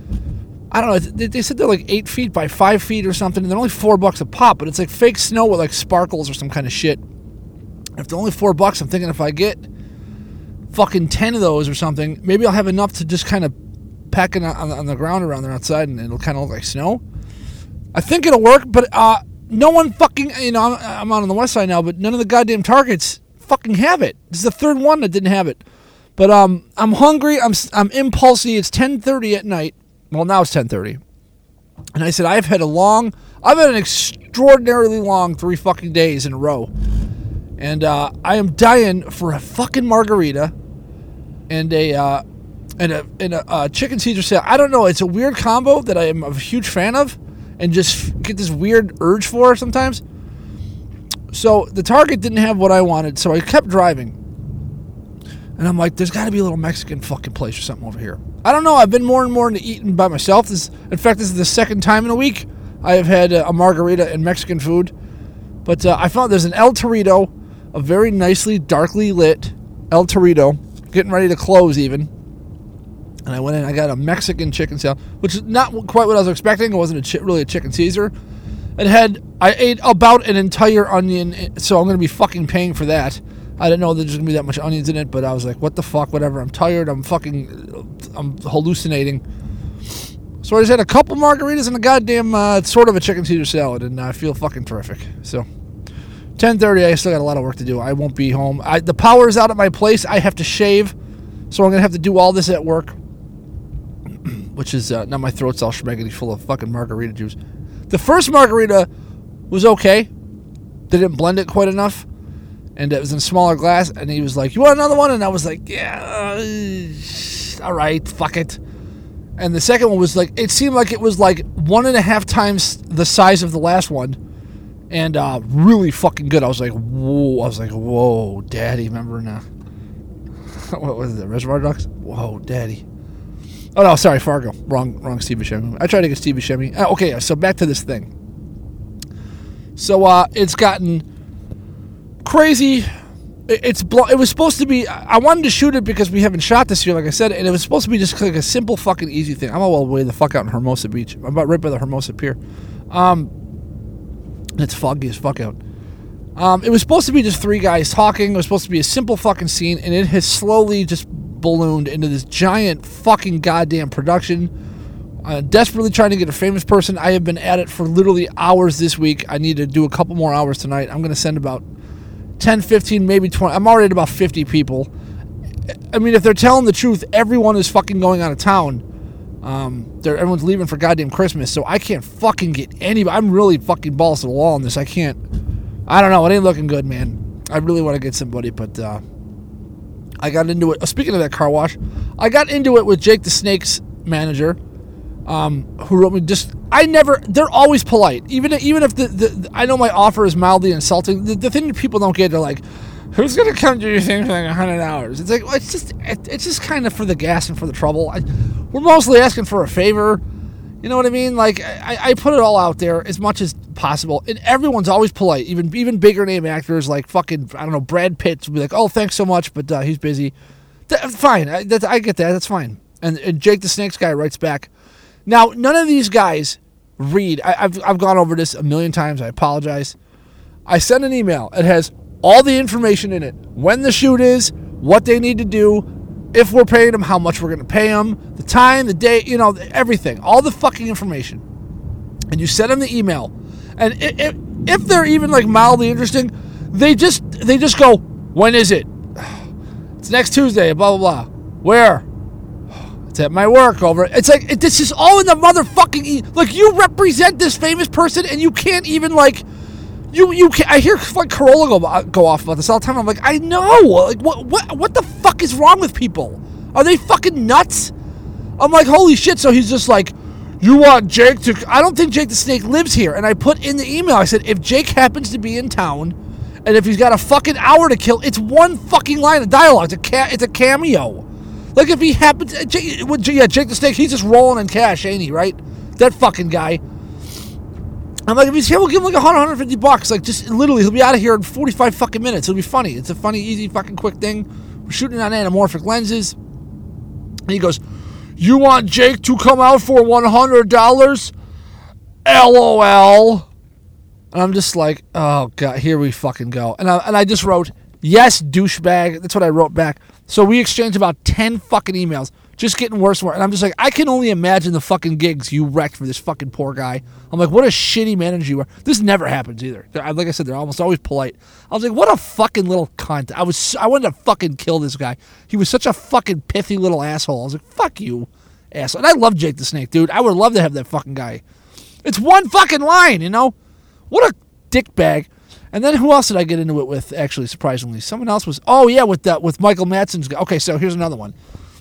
I don't know. They, they said they're like eight feet by five feet or something. And they're only four bucks a pop. But it's like fake snow with like sparkles or some kind of shit. If they're only four bucks, I'm thinking if I get fucking ten of those or something, maybe I'll have enough to just kind of pack it on, on the ground around there outside, and it'll kind of look like snow. I think it'll work, but uh. No one fucking, you know, I'm, I'm out on the west side now, but none of the goddamn Targets fucking have it. This is the third one that didn't have it. But um, I'm hungry. I'm I'm impulsy. It's ten thirty at night. Well, now it's ten thirty. And I said, I've had a long, I've had an extraordinarily long three fucking days in a row. And uh, I am dying for a fucking margarita and a uh, and a and a uh, chicken Caesar salad. I don't know. It's a weird combo that I am a huge fan of, and just get this weird urge for sometimes. So the Target didn't have what I wanted, so I kept driving. And I'm like, there's got to be a little Mexican fucking place or something over here. I don't know. I've been more and more into eating by myself. This, in fact, this is the second time in a week I have had a, a margarita and Mexican food. But uh, I found there's an El Torito, a very nicely, darkly lit El Torito, getting ready to close even. And I went in, I got a Mexican chicken salad, which is not quite what I was expecting. It wasn't a chi- really a chicken Caesar. It had, I ate about an entire onion, so I'm going to be fucking paying for that. I didn't know there's going to be that much onions in it, but I was like, what the fuck, whatever. I'm tired. I'm fucking, I'm hallucinating. So I just had a couple margaritas and a goddamn, uh, sort of a chicken Caesar salad, and I feel fucking terrific. So, ten thirty, I still got a lot of work to do. I won't be home. I, the power is out at my place. I have to shave, so I'm going to have to do all this at work, which is, uh, now my throat's all schmeggity full of fucking margarita juice. The first margarita was okay. They didn't blend it quite enough. And it was in a smaller glass, and he was like, you want another one? And I was like, yeah, uh, all right, fuck it. And the second one was like, it seemed like it was like one and a half times the size of the last one, and uh, really fucking good. I was like, whoa, I was like, whoa, daddy, remember now? What was it, Reservoir Dogs? Whoa, daddy. Oh, no, sorry, Fargo. Wrong, wrong Steve Buscemi. I tried to get Steve Buscemi. Uh, okay, so back to this thing. So uh, it's gotten crazy. It's it was supposed to be. I wanted to shoot it because we haven't shot this year, like I said, and it was supposed to be just like a simple fucking easy thing. I'm all the way the fuck out in Hermosa Beach. I'm about right by the Hermosa Pier. Um, it's foggy as fuck out. Um, it was supposed to be just three guys talking. It was supposed to be a simple fucking scene, and it has slowly just ballooned into this giant fucking goddamn production. Uh, desperately trying to get a famous person. I have been at it for literally hours this week. I need to do a couple more hours tonight. I'm going to send about ten, fifteen, maybe twenty. I'm already at about fifty people. I mean, if they're telling the truth, everyone is fucking going out of town. Um, they're, everyone's leaving for goddamn Christmas, so I can't fucking get anybody. I'm really fucking balls to the wall on this. I can't. I don't know. It ain't looking good, man. I really want to get somebody, but uh, I got into it. Uh, speaking of that car wash, I got into it with Jake the Snake's manager, um, who wrote me just. I never. They're always polite, even even if the, the, the I know my offer is mildly insulting. The, the thing that people don't get, they're like, "Who's gonna come to your thing for like a hundred dollars?" It's like well, it's just it, it's just kind of for the gas and for the trouble. I, we're mostly asking for a favor. You know what I mean? Like I, I put it all out there as much as possible, and everyone's always polite. Even even bigger name actors like fucking I don't know Brad Pitt will be like, "Oh, thanks so much, but uh, he's busy." That, fine, I, that, I get that. That's fine. And, and Jake the Snake's guy writes back. Now, none of these guys read. I, I've I've gone over this a million times. I apologize. I send an email. It has all the information in it. When the shoot is, what they need to do, if we're paying them, how much we're going to pay them, the time, the date, you know, everything. All the fucking information. And you send them the email. And if, if they're even like mildly interesting, they just they just go, when is it? It's next Tuesday, blah, blah, blah. Where? It's at my work over. It's like, it, this is all in the motherfucking, e- like, you represent this famous person and you can't even, like, you, you can't, I hear, like, Corolla go, go off about this all the time. I'm like, I know. Like, what, what, what the fuck is wrong with people? Are they fucking nuts? I'm like, holy shit. So he's just like, you want Jake to, I don't think Jake the Snake lives here. And I put in the email, I said, if Jake happens to be in town, and if he's got a fucking hour to kill, it's one fucking line of dialogue. It's a ca- it's a cameo. Like if he happens, Jake, yeah, Jake the Snake, he's just rolling in cash, ain't he? Right? That fucking guy. I'm like, if he's here, we'll give him like one hundred, one hundred fifty bucks. Like just literally, he'll be out of here in forty-five fucking minutes. It'll be funny. It's a funny, easy, fucking quick thing. We're shooting on anamorphic lenses. And he goes, you want Jake to come out for one hundred dollars? LOL. And I'm just like, oh, God, here we fucking go. And I, and I just wrote, yes, douchebag. That's what I wrote back. So we exchanged about ten fucking emails. just getting worse and worse. And I'm just like, I can only imagine the fucking gigs you wrecked for this fucking poor guy. I'm like, what a shitty manager you are. This never happens either. They're, like I said, they're almost always polite. I was like, what a fucking little cunt. I was, I wanted to fucking kill this guy. He was such a fucking pithy little asshole. I was like, fuck you, asshole. And I love Jake the Snake, dude. I would love to have that fucking guy. It's one fucking line, you know? What a dickbag. And then who else did I get into it with, actually, surprisingly? Someone else was, oh, yeah, with that, with Michael Madsen's guy. Okay, so here's another one.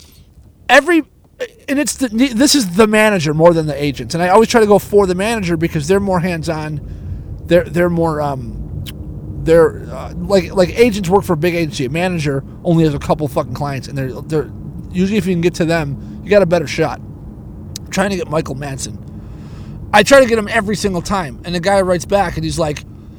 Every, and it's the, this is the manager more than the agents. And I always try to go for the manager because they're more hands-on. They're, they're more, um, they're, uh, like, like agents work for a big agency. A manager only has a couple fucking clients. And they're, they're, usually if you can get to them, you got a better shot. I'm trying to get Michael Madsen. I try to get him every single time. And the guy writes back and he's like,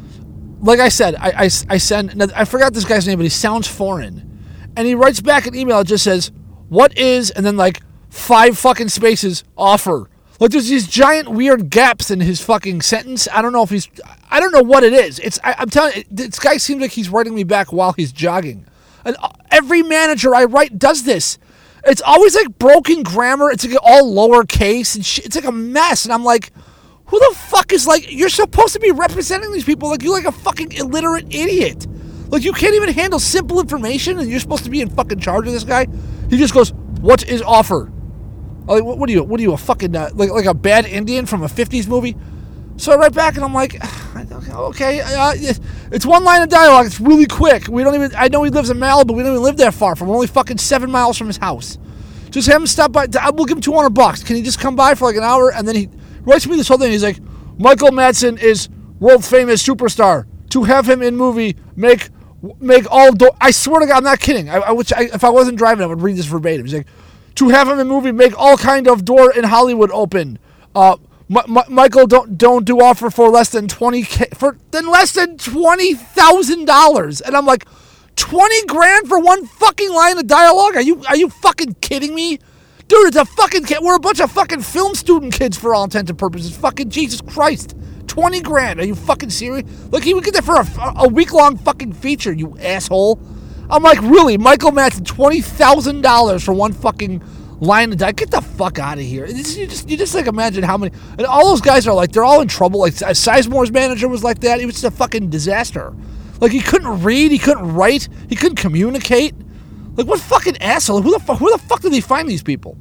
like I said, I, I, I send, I forgot this guy's name, but he sounds foreign. And he writes back an email that just says, what is, and then like five fucking spaces, offer. Like there's these giant weird gaps in his fucking sentence. I don't know if he's, I don't know what it is. It's, I, I'm telling you, this guy seems like he's writing me back while he's jogging. And every manager I write does this. It's always like broken grammar. It's like all lowercase and shit. It's like a mess. And I'm like, who the fuck is like, you're supposed to be representing these people like you're like a fucking illiterate idiot. Like you can't even handle simple information and you're supposed to be in fucking charge of this guy. He just goes, what is offer? I'm like, what, what are you, what are you, a fucking, uh, like like a bad Indian from a fifties movie? So I write back and I'm like, okay, uh, it's one line of dialogue. It's really quick. We don't even, I know he lives in Malibu. We don't even live that far from. We're only fucking seven miles from his house. Just have him stop by. We'll give him two hundred bucks. Can he just come by for like an hour? And then he writes me this whole thing. He's like, Michael Madsen is world famous superstar. To have him in movie, make make all door. I swear to God, I'm not kidding. I, I, which I, if I wasn't driving, I would read this verbatim. He's like, to have him in movie, make all kind of door in Hollywood open. Uh, M- M- Michael, don't don't do offer for less than twenty k for than less than twenty thousand dollars. And I'm like, twenty grand for one fucking line of dialogue? Are you are you fucking kidding me? Dude, it's a fucking kid. We're a bunch of fucking film student kids for all intents and purposes. Fucking Jesus Christ. twenty grand. Are you fucking serious? Look, he would get that for a, a week-long fucking feature, you asshole. I'm like, really? Michael Madsen, twenty thousand dollars for one fucking line of dialogue? Get the fuck out of here. This, you just you just like imagine how many, and all those guys are like, they're all in trouble. Like Sizemore's manager was like that. He was just a fucking disaster. Like he couldn't read, he couldn't write, he couldn't communicate. Like what fucking asshole? Who the fuck? Where the fuck do they find these people?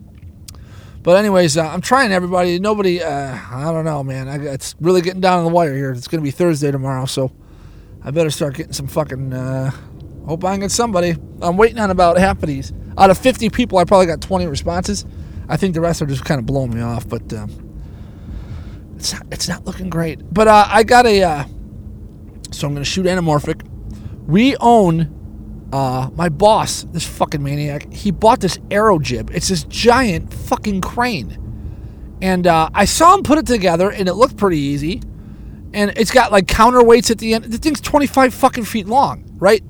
But anyways, uh, I'm trying everybody. Nobody, uh, I don't know, man. I, it's really getting down on the wire here. It's gonna be Thursday tomorrow, so I better start getting some fucking. Uh, hope I can get somebody. I'm waiting on about half of these. Out of fifty people, I probably got twenty responses. I think the rest are just kind of blowing me off, but um, it's not, it's not looking great. But uh, I got a. Uh, so I'm gonna shoot Anamorphic. We own. Uh, my boss, this fucking maniac, he bought this aero jib. It's this giant fucking crane. And uh, I saw him put it together, and it looked pretty easy. And it's got, like, counterweights at the end. The thing's twenty-five fucking feet long, right?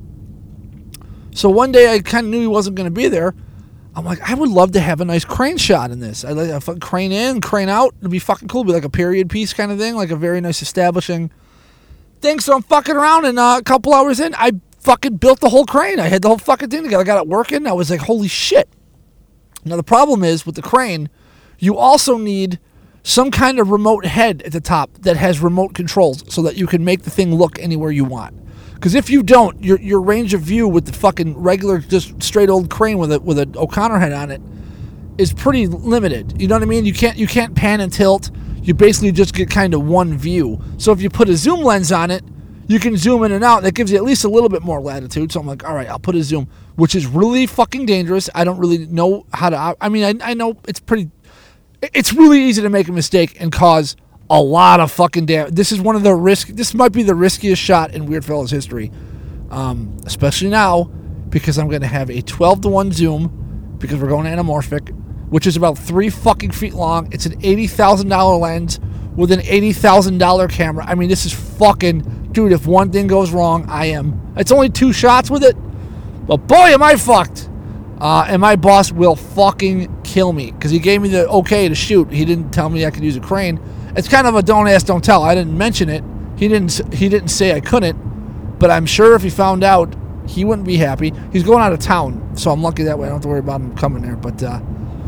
So one day I kind of knew he wasn't going to be there. I'm like, I would love to have a nice crane shot in this. I'd like a fucking crane in, crane out. It'd be fucking cool. It'd be like a period piece kind of thing, like a very nice establishing thing. So I'm fucking around, and uh, a couple hours in, I fucking built the whole crane. I had the whole fucking thing together. I got it working. I was like, holy shit. Now, the problem is with the crane, you also need some kind of remote head at the top that has remote controls so that you can make the thing look anywhere you want. Because if you don't, your your range of view with the fucking regular, just straight old crane with a with an O'Connor head on it is pretty limited. You know what I mean? You can't you can't pan and tilt. You basically just get kind of one view. So if you put a zoom lens on it, you can zoom in and out. That gives you at least a little bit more latitude. So I'm like, all right, I'll put a zoom, which is really fucking dangerous. I don't really know how to. I mean, I, I know it's pretty. It's really easy to make a mistake and cause a lot of fucking damage. This is one of the risk. This might be the riskiest shot in Weird Fellas history, um, especially now because I'm going to have a twelve to one zoom because we're going anamorphic, which is about three fucking feet long. It's an eighty thousand dollars lens with an eighty thousand dollars camera. I mean, this is fucking. Dude, if one thing goes wrong, I am. It's only two shots with it, but boy, am I fucked. Uh, and my boss will fucking kill me because he gave me the okay to shoot. He didn't tell me I could use a crane. It's kind of a don't ask, don't tell. I didn't mention it. He didn't. He didn't say I couldn't, but I'm sure if he found out, he wouldn't be happy. He's going out of town, so I'm lucky that way. I don't have to worry about him coming there. But uh,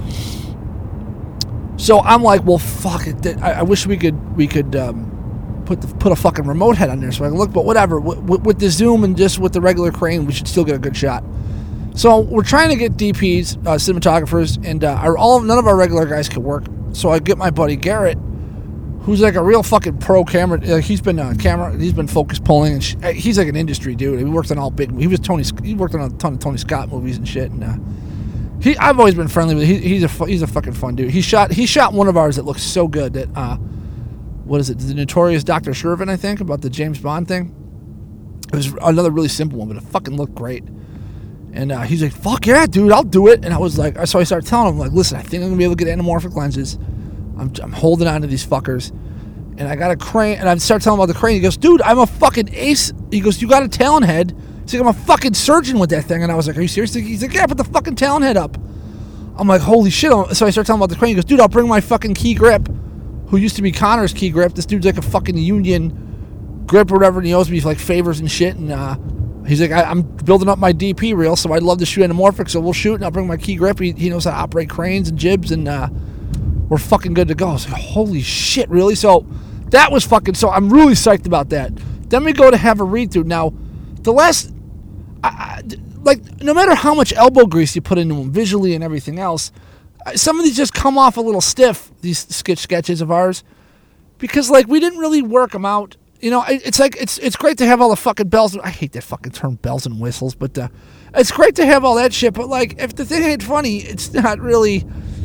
so I'm like, well, fuck it. I, I wish we could we could um, put the, put a fucking remote head on there so I can look. But whatever. W- w- with the zoom and just with the regular crane, we should still get a good shot. So we're trying to get D Ps, uh, cinematographers, and uh, our, all none of our regular guys can work. So I get my buddy Garrett, who's like a real fucking pro camera. Like he's been uh, camera, he's been focus pulling, and sh- he's like an industry dude. He worked on all big. He was Tony. He worked on a ton of Tony Scott movies and shit. And uh, he, I've always been friendly with. He, he's a he's a fucking fun dude. He shot he shot one of ours that looks so good that uh, what is it? The Notorious Doctor Shervin, I think, about the James Bond thing. It was another really simple one, but it fucking looked great. And uh, he's like, fuck yeah, dude, I'll do it. And I was like, so I started telling him, like, listen, I think I'm going to be able to get anamorphic lenses. I'm, I'm holding on to these fuckers. And I got a crane. And I started telling him about the crane. He goes, dude, I'm a fucking ace. He goes, you got a talon head. He's like, I'm a fucking surgeon with that thing. And I was like, are you serious? He's like, yeah, put the fucking talon head up. I'm like, holy shit. So I started telling him about the crane. He goes, dude, I'll bring my fucking key grip, who used to be Connor's key grip. This dude's like a fucking union grip or whatever. And he owes me like favors and shit. And, uh, he's like, I, I'm building up my D P reel, so I'd love to shoot anamorphic, so we'll shoot, and I'll bring my key grip. He, he knows how to operate cranes and jibs, and uh, we're fucking good to go. I was like, holy shit, really? So that was fucking, so I'm really psyched about that. Then we go to have a read-through. Now, the last, I, I, like, no matter how much elbow grease you put into them visually and everything else, some of these just come off a little stiff, these sketch sketches of ours, because, like, we didn't really work them out. You know, it's like, it's it's great to have all the fucking bells. I hate that fucking term, bells and whistles, but uh, it's great to have all that shit. But, like, if the thing ain't funny, it's not really,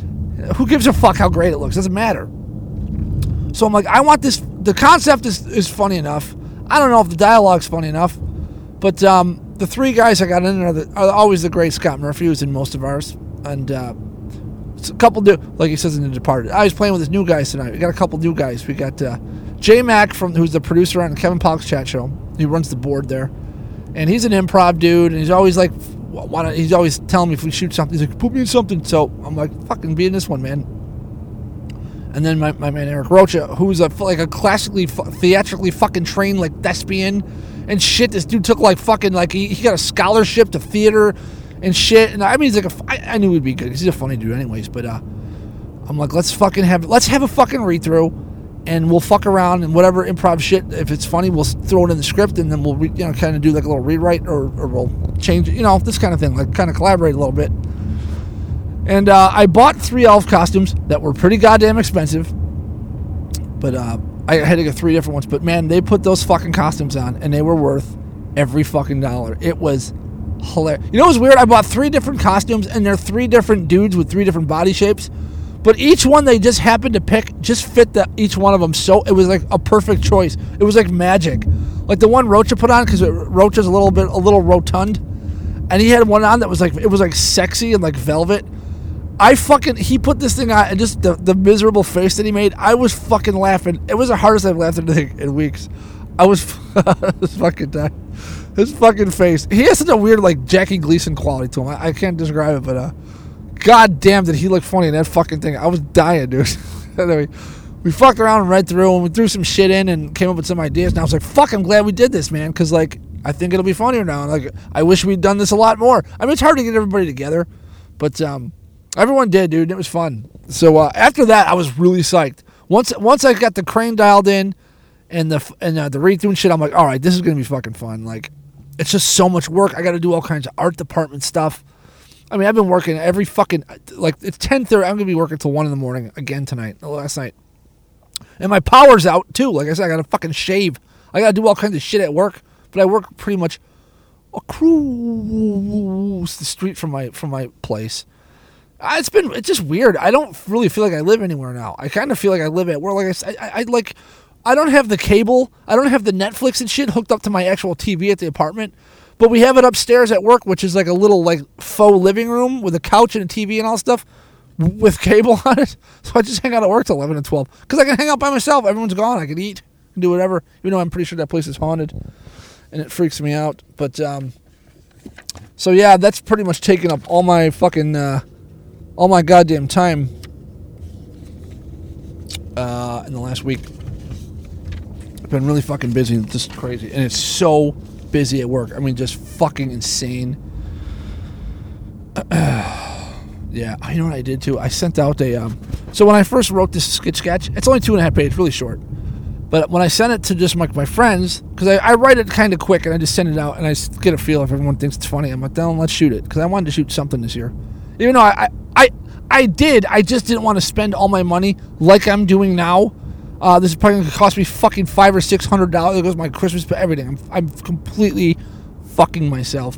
who gives a fuck how great it looks? Doesn't matter. So I'm like, I want this, the concept is, is funny enough. I don't know if the dialogue's funny enough, but um, the three guys I got in there are, are always the great. Scott Murphy, who's in most of ours. And uh, it's a couple new, like he says in The Departed. I was playing with his new guys tonight. We got a couple new guys. We got... Uh, J Mac, from who's the producer on Kevin Pollock's chat show. He runs the board there, and he's an improv dude. And he's always like, wanna, he's always telling me if we shoot something, he's like, put me in something. So I'm like, fucking be in this one, man. And then my, my man Eric Rocha, who's a like a classically theatrically fucking trained like thespian and shit. This dude took like fucking like he, he got a scholarship to theater and shit. And I mean, he's like a, I, I knew he'd be good because he's a funny dude, anyways. But uh, I'm like, let's fucking have let's have a fucking read through. And we'll fuck around and whatever improv shit. If it's funny, we'll throw it in the script, and then we'll, re, you know, kind of do like a little rewrite, or, or we'll change it, you know, this kind of thing, like kind of collaborate a little bit. And uh, I bought three elf costumes that were pretty goddamn expensive, but uh, I had to get three different ones. But man, they put those fucking costumes on, and they were worth every fucking dollar. It was hilarious. You know what's weird? I bought three different costumes, and they're three different dudes with three different body shapes. But each one they just happened to pick just fit the, each one of them. So it was like a perfect choice. It was like magic. Like the one Rocha put on, because Rocha's a little bit, a little rotund. And he had one on that was like, it was like sexy and like velvet. I fucking, he put this thing on, and just the, the miserable face that he made, I was fucking laughing. It was the hardest I've laughed in, in weeks. I was, this fucking dying. His fucking face. He has such a weird like Jackie Gleason quality to him. I, I can't describe it, but uh. God damn, did he look funny in that fucking thing. I was dying, dude. Anyway, we fucked around and read through, and we threw some shit in and came up with some ideas. And I was like, fuck, I'm glad we did this, man, because, like, I think it'll be funnier now. And, like, I wish we'd done this a lot more. I mean, it's hard to get everybody together, but um, everyone did, dude. It was fun. So uh, after that, I was really psyched. Once once I got the crane dialed in and the and uh, the read-through and shit, I'm like, all right, this is going to be fucking fun. Like, it's just so much work. I got to do all kinds of art department stuff. I mean, I've been working every fucking, like, it's ten thirty. I'm going to be working till one in the morning again tonight, last night. And my power's out, too. Like I said, I got to fucking shave. I got to do all kinds of shit at work. But I work pretty much across the street from my from my place. It's been, it's just weird. I don't really feel like I live anywhere now. I kind of feel like I live at work. Like I said, I, I, I like, I don't have the cable. I don't have the Netflix and shit hooked up to my actual T V at the apartment. But we have it upstairs at work, which is like a little like faux living room with a couch and a T V and all stuff with cable on it. So I just hang out at work till eleven and twelve. Because I can hang out by myself. Everyone's gone. I can eat and do whatever. Even though I'm pretty sure that place is haunted. And it freaks me out. But, um... So, yeah, that's pretty much taken up all my fucking... Uh, all my goddamn time. Uh, in the last week. I've been really fucking busy. It's just crazy. And it's so... busy at work. I mean, just fucking insane. Yeah, you know what I did too? I sent out a, um, so when I first wrote this sketch sketch, it's only two and a half pages, really short. But when I sent it to just my, my friends, because I, I write it kind of quick and I just send it out and I just get a feel if everyone thinks it's funny. I'm like, then let's shoot it. Because I wanted to shoot something this year. Even though I, I, I did, I just didn't want to spend all my money like I'm doing now. Uh, this is probably going to cost me fucking five or six hundred dollars. It goes my Christmas, everything. I'm, I'm completely fucking myself.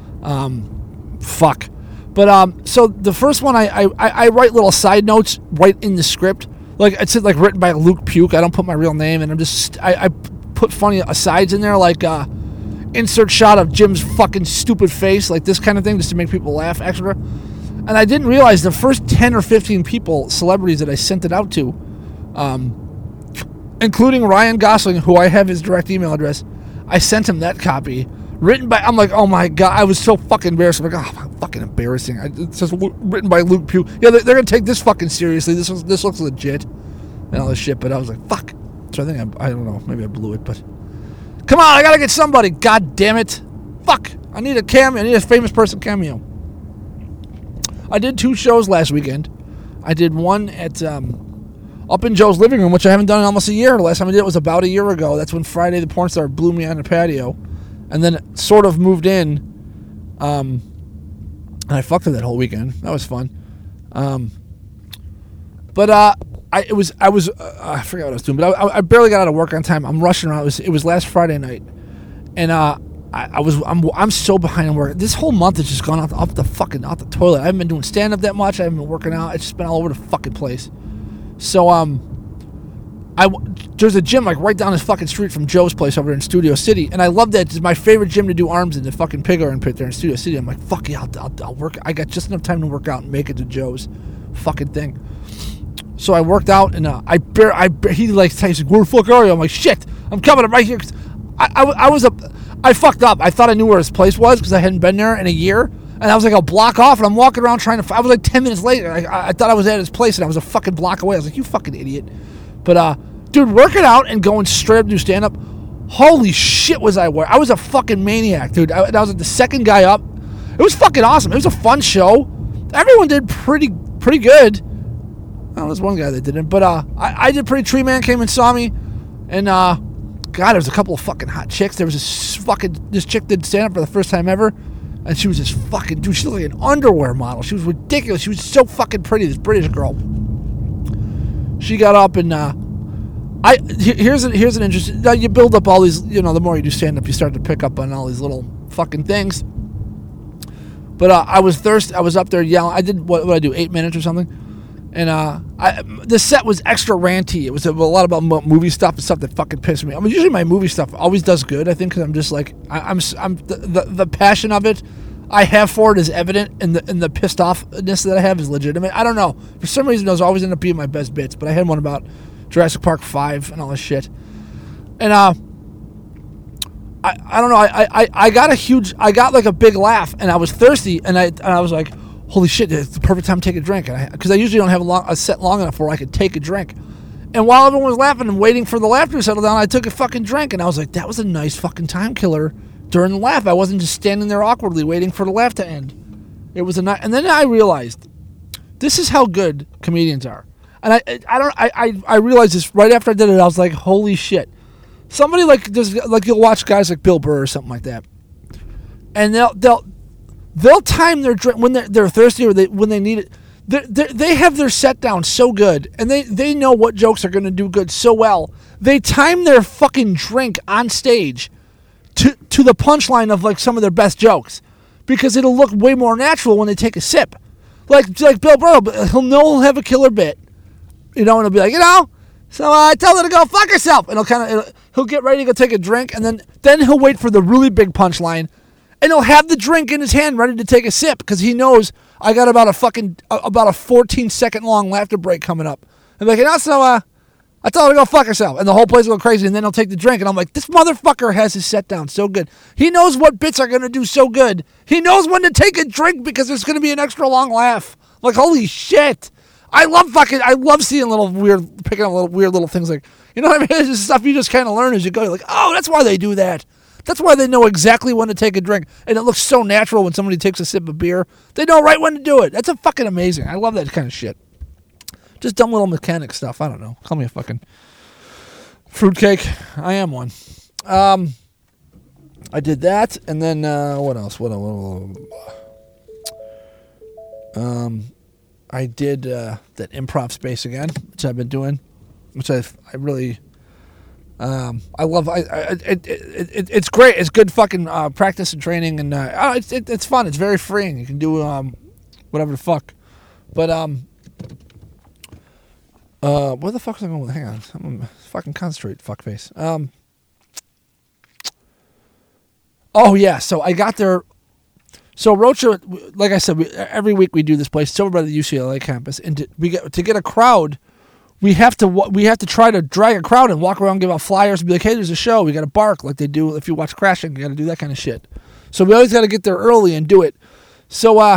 Um, fuck. But um, so the first one, I, I I write little side notes right in the script. Like it's like written by Luke Puke. I don't put my real name, and I'm just I, I put funny asides in there, like uh, insert shot of Jim's fucking stupid face, like this kind of thing, just to make people laugh extra. And I didn't realize the first ten or fifteen people, celebrities that I sent it out to, um, including Ryan Gosling, who I have his direct email address, I sent him that copy. Written by, I'm like, oh my god, I was so fucking embarrassed. I'm like, oh, fucking embarrassing. I, it says written by Luke Pugh. Yeah, they're, they're gonna take this fucking seriously. This was, this looks legit, and all this shit. But I was like, fuck. So I think I, I don't know, maybe I blew it. But come on, I gotta get somebody. God damn it, fuck. I need a cameo. I need a famous person cameo. I did two shows last weekend. I did one at um, up in Joe's living room, which I haven't done in almost a year. The last time I did it was about a year ago. That's when Friday the Porn Star blew me on the patio. And then it sort of moved in, um, and I fucked her that whole weekend. That was fun. Um, but uh, I it was I was uh, I forgot what I was doing, but I, I barely got out of work on time. I'm rushing around. It was it was last Friday night, and uh, I, I was I'm I'm so behind in work. This whole month has just gone off, off the fucking out the toilet. I haven't been doing stand up that much. I haven't been working out. It's just been all over the fucking place. So um. I, there's a gym like right down this fucking street from Joe's place over in Studio City, and I love that. It's my favorite gym to do arms in, the fucking pig iron pit there in Studio City. I'm like, fuck yeah, I'll, I'll, I'll work. I got just enough time to work out and make it to Joe's fucking thing. So I worked out, and uh, I bear, I bear, he like, he's like, where the fuck are you? I'm like, shit, I'm coming. I'm right here. I, I, I was a, I fucked up. I thought I knew where his place was because I hadn't been there in a year, and I was like, I'll block off, and I'm walking around trying to. I was like ten minutes later. I, I, I thought I was at his place, and I was a fucking block away. I was like, you fucking idiot. But uh. Dude, working out and going straight up to do stand-up, holy shit was I work. I was a fucking maniac, dude. I, I was like the second guy up. It was fucking awesome. It was a fun show. Everyone did pretty pretty good. Well, there's one guy that didn't, but uh, I, I did pretty. Tree Man came and saw me, and uh, God, there was a couple of fucking hot chicks. There was this fucking, this chick did stand-up for the first time ever, and she was this fucking, dude, she looked like an underwear model. She was ridiculous. She was so fucking pretty, this British girl. She got up and, uh, I here's a, here's an interesting. Now you build up all these, you know. The more you do stand up, you start to pick up on all these little fucking things. But uh, I was thirsty. I was up there yelling. I did what? What I do? Eight minutes or something. And uh, I, the set was extra ranty. It was a, a lot about movie stuff and stuff that fucking pissed me. I mean, usually my movie stuff always does good. I think because I'm just like I, I'm I'm the, the the passion of it I have for it is evident, and the and the pissed offness that I have is legitimate. I don't know. For some reason, those always end up being my best bits. But I had one about Jurassic Park five and all this shit. And uh I, I don't know, I, I, I got a huge I got like a big laugh, and I was thirsty, and I and I was like, holy shit, it's the perfect time to take a drink. And I because I usually don't have a, long, a set long enough where I could take a drink. And while everyone was laughing and waiting for the laughter to settle down, I took a fucking drink, and I was like, that was a nice fucking time killer during the laugh. I wasn't just standing there awkwardly waiting for the laugh to end. It was a nice, and then I realized this is how good comedians are. And I, I don't, I, I, I realized this right after I did it. I was like, "Holy shit!" Somebody like, there's like you'll watch guys like Bill Burr or something like that, and they'll, they'll, they'll time their drink when they're they're thirsty or they when they need it. They they have their set down so good, and they they know what jokes are going to do good so well. They time their fucking drink on stage to to the punchline of like some of their best jokes, because it'll look way more natural when they take a sip. Like like Bill Burr, he'll know he'll have a killer bit. You know, and he'll be like, you know, so uh, I tell her to go fuck herself. And he'll kind of, he'll get ready to go take a drink, and then, then he'll wait for the really big punchline, and he'll have the drink in his hand ready to take a sip, because he knows I got about a fucking, uh, about a fourteen second long laughter break coming up. And like, you know, so uh, I tell her to go fuck herself. And the whole place will go crazy, and then he'll take the drink, and I'm like, this motherfucker has his set down so good. He knows what bits are going to do so good. He knows when to take a drink because there's going to be an extra long laugh. Like, holy shit. I love fucking, I love seeing little weird, picking up little weird little things like, you know what I mean? It's just stuff you just kind of learn as you go. You're like, oh, that's why they do that. That's why they know exactly when to take a drink. And it looks so natural when somebody takes a sip of beer. They know right when to do it. That's a fucking amazing. I love that kind of shit. Just dumb little mechanic stuff. I don't know. Call me a fucking fruitcake. I am one. Um, I did that. And then, uh, what else? What else? Um, I did uh, that improv space again, which I've been doing, which I I really, um, I love. I, I it, it, it it's great. It's good fucking uh, practice and training, and uh, oh, it's it, it's fun. It's very freeing. You can do um, whatever the fuck. But um, uh, where the fuck was I going with? Hang on, I'm gonna fucking concentrate, fuckface. Um, oh yeah, so I got there. So Rocha, like I said, we, every week we do this place. It's over by the U C L A campus, and to, we get to get a crowd, we have to we have to try to drag a crowd and walk around, give out flyers, and be like, "Hey, there's a show." We got to bark like they do if you watch Crashing. You got to do that kind of shit. So we always got to get there early and do it. So uh,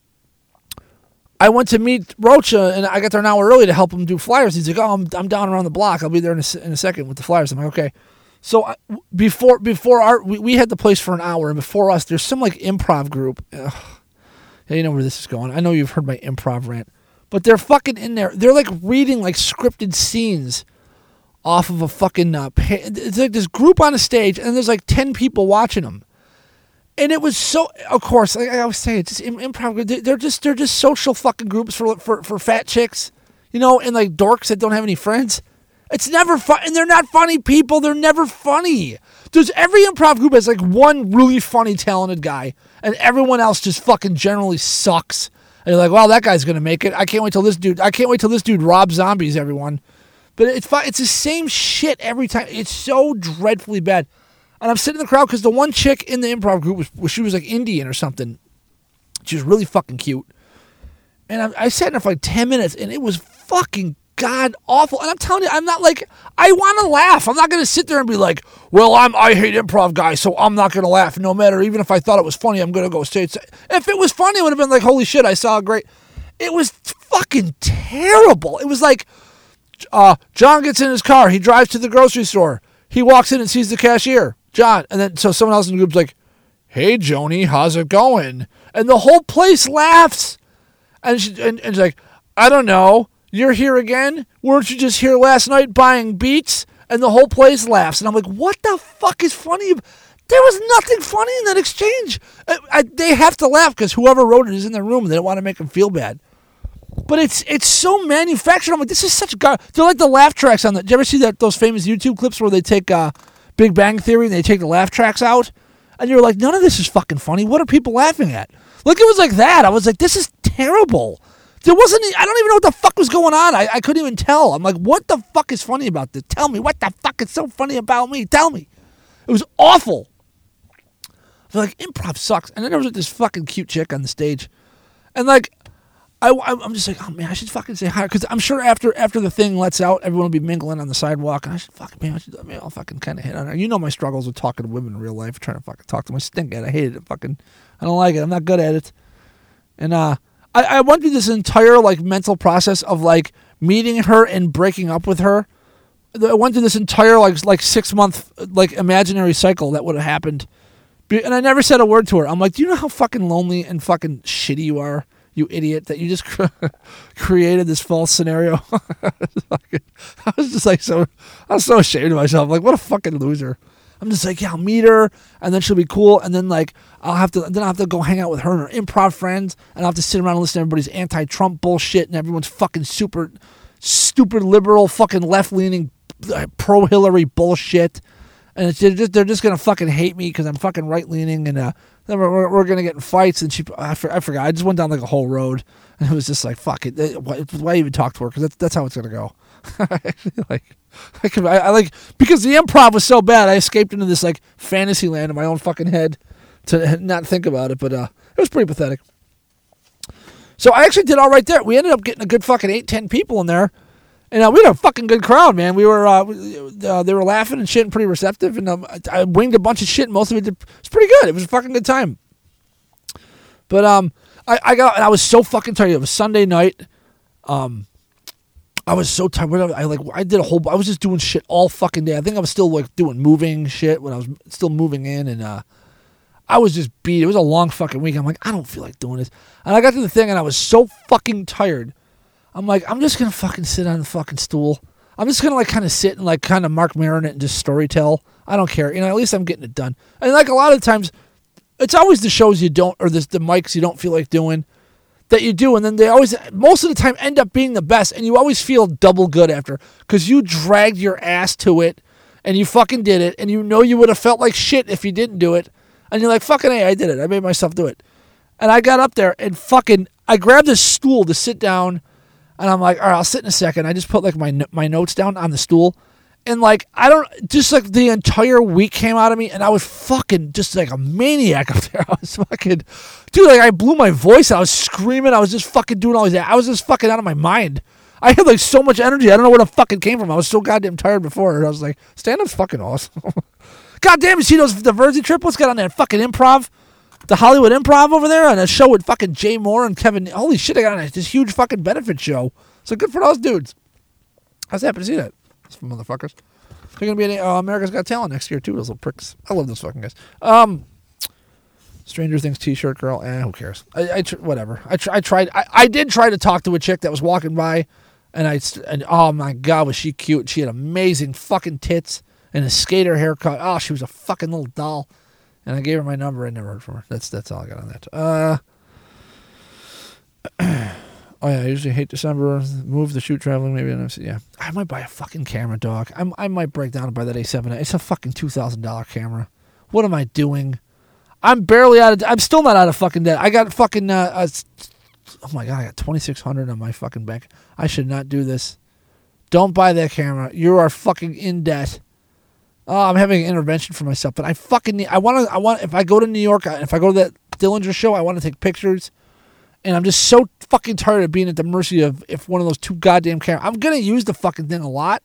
I went to meet Rocha, and I got there an hour early to help him do flyers. He's like, "Oh, I'm I'm down around the block. I'll be there in a, in a second with the flyers." I'm like, "Okay." So I, before before our we, we had the place for an hour, and before us, there's some like improv group. Ugh. Yeah, you know where this is going. I know you've heard my improv rant, but they're fucking in there. They're like reading like scripted scenes off of a fucking. Uh, pa- it's like this group on a stage, and there's like ten people watching them, and it was so. Of course, like I always say, it's just improv. They're just they're just social fucking groups for for for fat chicks, you know, and like dorks that don't have any friends. It's never fun, and they're not funny people. They're never funny. There's every improv group has like one really funny, talented guy, and everyone else just fucking generally sucks. And you're like, well, that guy's gonna make it. I can't wait till this dude. I can't wait till this dude robs zombies. Everyone, but it's fun. It's the same shit every time. It's so dreadfully bad. And I'm sitting in the crowd because the one chick in the improv group was, was she was like Indian or something. She was really fucking cute. And I, I sat in there for like ten minutes, and it was fucking god awful. And I'm telling you, I'm not like, I want to laugh. I'm not going to sit there and be like, well, I'm I hate improv guys, so I'm not going to laugh. No matter, even if I thought it was funny, I'm going to go say it. If it was funny, it would have been like, holy shit, I saw a great. It was fucking terrible. It was like, uh, John gets in his car. He drives to the grocery store. He walks in and sees the cashier, John. And then so someone else in the group's like, hey, Joni, how's it going? And the whole place laughs. And, she, and, and she's like, I don't know. You're here again? Weren't you just here last night buying beets? And the whole place laughs. And I'm like, what the fuck is funny? There was nothing funny in that exchange. I, I, they have to laugh because whoever wrote it is in their room and they don't want to make them feel bad. But it's it's so manufactured. I'm like, this is such gar. They're like the laugh tracks on the. Did you ever see that those famous YouTube clips where they take uh, Big Bang Theory and they take the laugh tracks out? And you're like, none of this is fucking funny. What are people laughing at? Like, it was like that. I was like, this is terrible. There wasn't, I don't even know what the fuck was going on. I, I couldn't even tell. I'm like, what the fuck is funny about this? Tell me, what the fuck is so funny about me? Tell me. It was awful. I was like, improv sucks. And then there was this fucking cute chick on the stage. And like, I, I'm just like, oh man, I should fucking say hi. Because I'm sure after after the thing lets out, everyone will be mingling on the sidewalk. And I should fucking, man, I should, I mean, I'll fucking kind of hit on her. You know my struggles with talking to women in real life, trying to fucking talk to them. I stink at it. I hate it. Fucking, I don't like it. I'm not good at it. And, uh, I, I went through this entire like mental process of like meeting her and breaking up with her. I went through this entire like like six month like imaginary cycle that would have happened, and I never said a word to her. I'm like, do you know how fucking lonely and fucking shitty you are, you idiot, that you just created this false scenario? I was just like so I was so ashamed of myself. Like, what a fucking loser. I'm just like, yeah, I'll meet her, and then she'll be cool, and then like I'll have to, then I'll have to go hang out with her and her improv friends, and I'll have to sit around and listen to everybody's anti-Trump bullshit, and everyone's fucking super, stupid liberal, fucking left-leaning, pro-Hillary bullshit, and it's just, they're just gonna fucking hate me because I'm fucking right-leaning, and uh, then we're, we're, we're gonna get in fights, and she, I, I forgot, I just went down like a whole road, and it was just like, fuck it, why, why even talk to her? Because that's that's how it's gonna go. like. I, could, I, I like because the improv was so bad. I escaped into this like fantasy land in my own fucking head to not think about it. But uh, it was pretty pathetic. So I actually did all right there. We ended up getting a good fucking eight, ten people in there, and uh, we had a fucking good crowd, man. We were uh, uh, they were laughing and shit and pretty receptive, and um, I, I winged a bunch of shit. And most of it did, was pretty good. It was a fucking good time. But um, I, I got and I was so fucking tired. It was Sunday night. Um. I was so tired. Whatever, I like I did a whole. I was just doing shit all fucking day. I think I was still like doing moving shit when I was still moving in, and uh, I was just beat. It was a long fucking week. I'm like, I don't feel like doing this. And I got to the thing, and I was so fucking tired. I'm like, I'm just gonna fucking sit on the fucking stool. I'm just gonna like kind of sit and like kind of Mark Maron it and just story tell. I don't care. You know, at least I'm getting it done. And like a lot of times, it's always the shows you don't, or the the mics you don't feel like doing, that you do, and then they always, most of the time, end up being the best, and you always feel double good after, because you dragged your ass to it, and you fucking did it, and you know you would have felt like shit if you didn't do it, and you're like, fucking hey, I did it, I made myself do it. And I got up there, and fucking, I grabbed a stool to sit down, and I'm like, all right, I'll sit in a second. I just put like my my notes down on the stool, and like, I don't, just like the entire week came out of me, and I was fucking just like a maniac up there. I was fucking, dude, like I blew my voice. I was screaming. I was just fucking doing all these, I was just fucking out of my mind. I had like so much energy. I don't know where the fucking came from. I was so goddamn tired before. And I was like, stand-up's fucking awesome. God damn, you see those, the Verzi triplets got on that fucking improv? The Hollywood Improv over there on a show with fucking Jay Moore and Kevin. Holy shit, I got on this huge fucking benefit show. So good for those dudes. I was happy to see that. Motherfuckers. They're gonna be in uh, America's Got Talent next year too. Those little pricks. I love those fucking guys. Um, Stranger Things T-shirt girl. Eh, who cares? I, I tr- whatever. I, tr- I tried. I, I did try to talk to a chick that was walking by, and I and oh my god, was she cute? She had amazing fucking tits and a skater haircut. Oh, she was a fucking little doll. And I gave her my number. I never heard from her. That's that's all I got on that. Uh. Oh, yeah, I usually hate December. Move the shoot traveling, maybe. Yeah, I might buy a fucking camera, dog. I'm, I might break down and buy that A seven. It's a fucking two thousand dollars camera. What am I doing? I'm barely out of... I'm still not out of fucking debt. I got fucking... Uh, uh, oh, my God. I got twenty-six hundred dollars on my fucking bank. I should not do this. Don't buy that camera. You are fucking in debt. Oh, I'm having an intervention for myself. But I fucking need... I want to... I want... If I go to New York, if I go to that Dillinger show, I want to take pictures. And I'm just so fucking tired of being at the mercy of if one of those two goddamn cameras. I'm going to use the fucking thing a lot.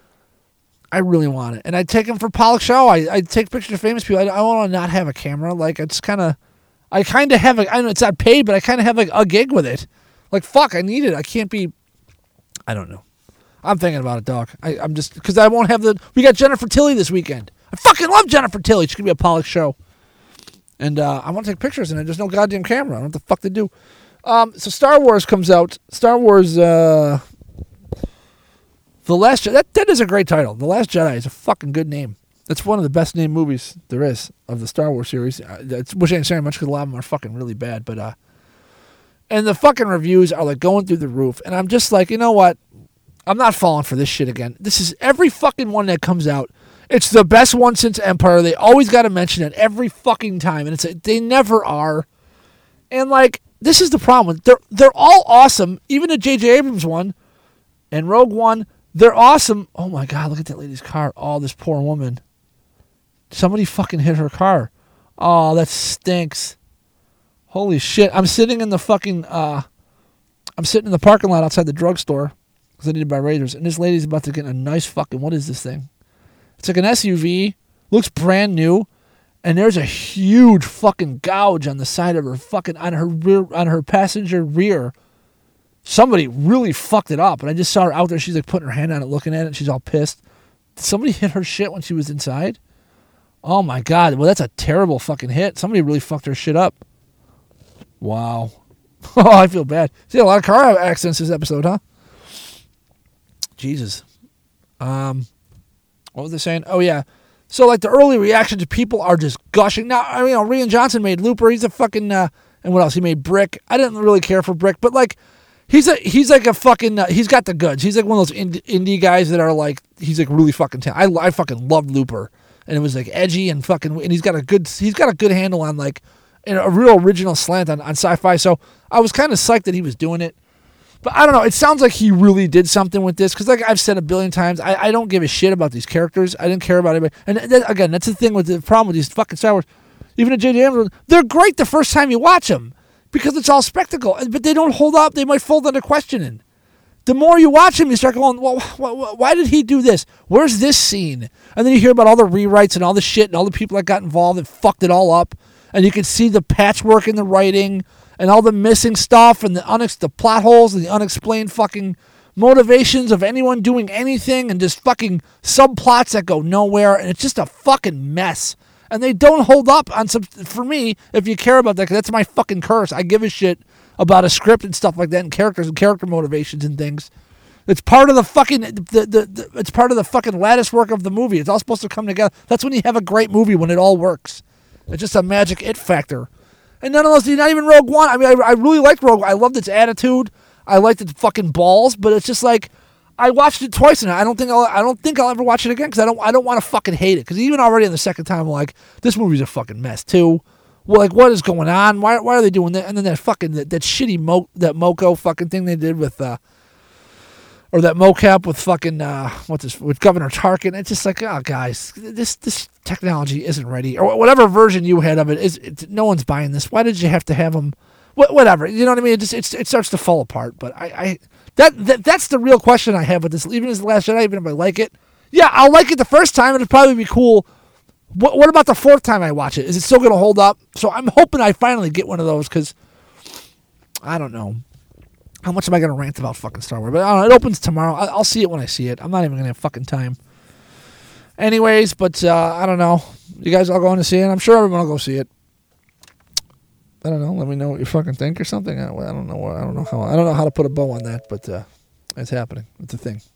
I really want it. And I take them for Pollock Show. I, I take pictures of famous people. I, I want to not have a camera. Like, it's kind of... I kind of have a... I know it's not paid, but I kind of have like a gig with it. Like, fuck, I need it. I can't be... I don't know. I'm thinking about it, dog. I, I'm just... Because I won't have the... We got Jennifer Tilly this weekend. I fucking love Jennifer Tilly. She's going to be a Pollock Show. And uh, I want to take pictures in it. There's no goddamn camera. I don't know what the fuck to do. Um, so Star Wars comes out. Star Wars, uh, The Last Jedi. That, that is a great title. The Last Jedi is a fucking good name. That's one of the best named movies there is of the Star Wars series. Uh, that's, which ain't saying much because a lot of them are fucking really bad. But, uh, and the fucking reviews are like going through the roof. And I'm just like, you know what? I'm not falling for this shit again. This is every fucking one that comes out. It's the best one since Empire. They always got to mention it every fucking time. And it's a, they never are. And like, this is the problem. They're they're all awesome. Even the J J Abrams one and Rogue One, they're awesome. Oh my God, look at that lady's car. Oh, this poor woman. Somebody fucking hit her car. Oh, that stinks. Holy shit. I'm sitting in the fucking, uh, I'm sitting in the parking lot outside the drugstore because I need to buy Raiders. And this lady's about to get a nice fucking, what is this thing? It's like an S U V. Looks brand new. And there's a huge fucking gouge on the side of her fucking, on her rear, on her passenger rear. Somebody really fucked it up. And I just saw her out there. She's like putting her hand on it, looking at it. And she's all pissed. Did somebody hit her shit when she was inside? Oh my God. Well, that's a terrible fucking hit. Somebody really fucked her shit up. Wow. Oh, I feel bad. See, a lot of car accidents this episode, huh? Jesus. Um, what was they saying? Oh, yeah. So, like, the early reactions to people are just gushing. Now, I mean, you know, Rian Johnson made Looper. He's a fucking, uh, and what else? He made Brick. I didn't really care for Brick, but, like, he's a, he's like a fucking, uh, he's got the goods. He's like one of those indie, indie guys that are, like, he's, like, really fucking talented. I, I fucking loved Looper. And it was, like, edgy and fucking, and he's got a good, he's got a good handle on, like, a real original slant on, on sci-fi. So, I was kind of psyched that he was doing it. But I don't know. It sounds like he really did something with this. Because like I've said a billion times, I, I don't give a shit about these characters. I didn't care about anybody. And that, again, that's the thing with the problem with these fucking Star Wars. Even the J J Abrams, they're great the first time you watch them. Because it's all spectacle. But they don't hold up. They might fold under questioning. The more you watch them, you start going, well, why did he do this? Where's this scene? And then you hear about all the rewrites and all the shit and all the people that got involved and fucked it all up. And you can see the patchwork in the writing. And all the missing stuff and the unex- the plot holes and the unexplained fucking motivations of anyone doing anything and just fucking subplots that go nowhere, and it's just a fucking mess. And they don't hold up on some, for me, if you care about that, 'cause that's my fucking curse. I give a shit about a script and stuff like that, and characters and character motivations and things. It's part of the fucking, the, the, the it's part of the fucking lattice work of the movie. It's all supposed to come together. That's when you have a great movie, when it all works. It's just a magic it factor. And none of those, not even Rogue One. I mean, I, I really liked Rogue One. I loved its attitude. I liked its fucking balls, but it's just like, I watched it twice, and I don't think I'll. I don't think I'll ever watch it again because I don't. I don't want to fucking hate it. Because even already on the second time, I'm like, this movie's a fucking mess too. Well, like, what is going on? Why? Why are they doing that? And then that fucking that, that shitty mo that Moco fucking thing they did with, uh, or that mocap with fucking uh, what's this with Governor Tarkin. It's just like, oh guys, this this technology isn't ready, or whatever version you had of it is. It's, no one's buying this. Why did you have to have them? Wh- whatever, you know what I mean? It just it's, it starts to fall apart. But I. I That, that that's the real question I have with this. Even as The Last Jedi, even if I like it, yeah, I'll like it the first time. It'll probably be cool. What what about the fourth time I watch it? Is it still going to hold up? So I'm hoping I finally get one of those because I don't know how much am I going to rant about fucking Star Wars. But I don't know, it opens tomorrow. I, I'll see it when I see it. I'm not even going to have fucking time. Anyways, but uh, I don't know. You guys all going to see it? I'm sure everyone will go see it. I don't know. Let me know what you fucking think or something. I, I don't know. I don't know how. I don't know how to put a bow on that, but uh, it's happening. It's a thing.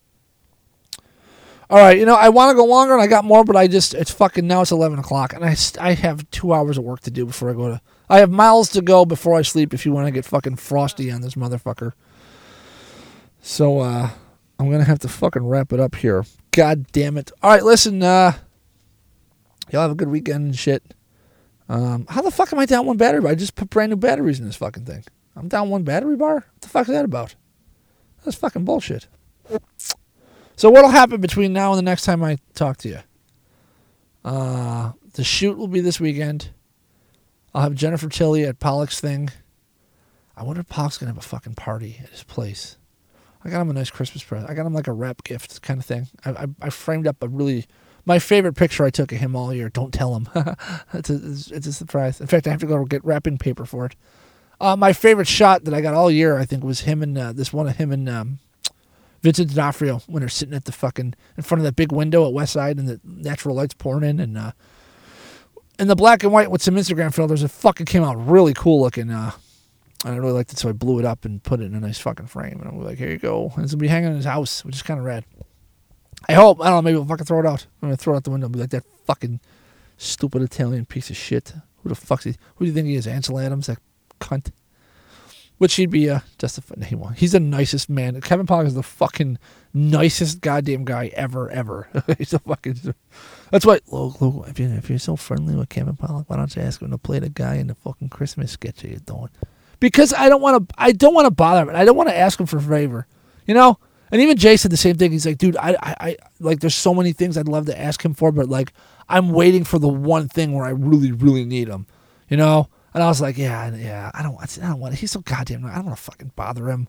All right, you know, I want to go longer, and I got more, but I just it's fucking now it's eleven o'clock, and I I have two hours of work to do before I go to. I have miles to go before I sleep. If you want to get fucking frosty on this motherfucker, so uh, I'm gonna have to fucking wrap it up here. God damn it! All right, listen. Uh, y'all have a good weekend and shit. Um, how the fuck am I down one battery bar? I just put brand new batteries in this fucking thing. I'm down one battery bar? What the fuck is that about? That's fucking bullshit. So what'll happen between now and the next time I talk to you? Uh, the shoot will be this weekend. I'll have Jennifer Tilly at Pollock's thing. I wonder if Pollock's going to have a fucking party at his place. I got him a nice Christmas present. I got him like a wrap gift kind of thing. I, I, I framed up a really... My favorite picture I took of him all year. Don't tell him. it's, a, it's a surprise. In fact, I have to go get wrapping paper for it. Uh, my favorite shot that I got all year, I think, was him and uh, this one of him and um, Vincent D'Onofrio when they're sitting at the fucking in front of that big window at West Side and the natural light's pouring in, and uh, in the black and white with some Instagram filters, it fucking came out really cool looking. Uh, and I really liked it, so I blew it up and put it in a nice fucking frame. And I'm like, here you go. And it's gonna be hanging in his house, which is kind of rad. I hope. I don't know. Maybe we'll fucking throw it out. I'm going to throw it out the window and be like, that fucking stupid Italian piece of shit. Who the fuck's he? Who do you think he is? Ansel Adams? That cunt. Which he'd be uh, justified. He won't. He's the nicest man. Kevin Pollak is the fucking nicest goddamn guy ever, ever. He's a fucking... That's why... Look, look, if, you, if you're so friendly with Kevin Pollak, why don't you ask him to play the guy in the fucking Christmas sketch that you're doing? Because I don't want to... I don't want to bother him. I don't want to ask him for a favor. You know? And even Jay said the same thing. He's like, dude, I, I, I, like, there's so many things I'd love to ask him for, but, like, I'm waiting for the one thing where I really, really need him, you know? And I was like, yeah, yeah, I don't, I don't want, he's so goddamn, I don't want to fucking bother him.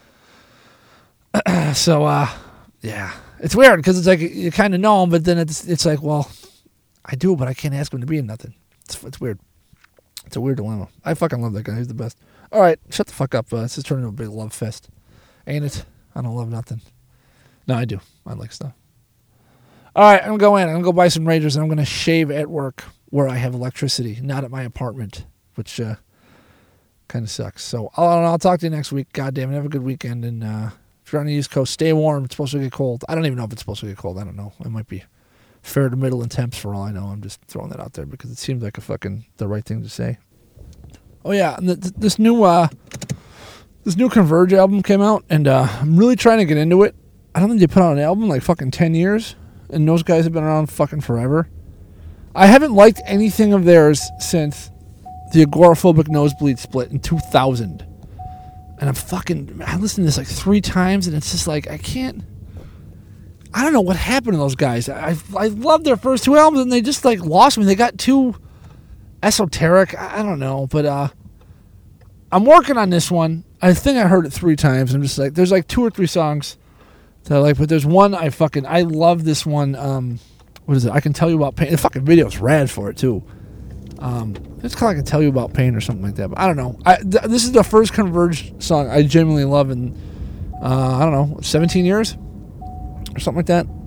so, uh, yeah, it's weird because it's like, you kind of know him, but then it's, it's like, well, I do, but I can't ask him to be in nothing. It's, it's weird. It's a weird dilemma. I fucking love that guy. He's the best. All right, shut the fuck up. Uh, this is turning into a big love fest. Ain't it? I don't love nothing. No, I do. I like stuff. All right, I'm going to go in. I'm going to go buy some Rangers, and I'm going to shave at work where I have electricity, not at my apartment, which uh, kind of sucks. So I'll, I'll talk to you next week. God damn it. Have a good weekend. And uh, if you're on the East Coast, stay warm. It's supposed to get cold. I don't even know if it's supposed to get cold. I don't know. It might be fair to middle in temps for all I know. I'm just throwing that out there because it seems like a fucking the right thing to say. Oh, yeah. And th- this new... Uh, This new Converge album came out, and uh, I'm really trying to get into it. I don't think they put out an album in like fucking ten years, and those guys have been around fucking forever. I haven't liked anything of theirs since the Agoraphobic Nosebleed split in two thousand. And I'm fucking... I listened to this like three times, and it's just like, I can't... I don't know what happened to those guys. I I loved their first two albums, and they just like lost me. They got too esoteric. I, I don't know, but uh, I'm working on this one. I think I heard it three times. I'm just like, there's like two or three songs that I like, but there's one I fucking, I love this one. Um, what is it? I Can Tell You About Pain. The fucking video's rad for it too. Um, it's called I Can Tell You About Pain or something like that, but I don't know. I th- this is the first Converge song I genuinely love, and uh, I don't know, seventeen years or something like that.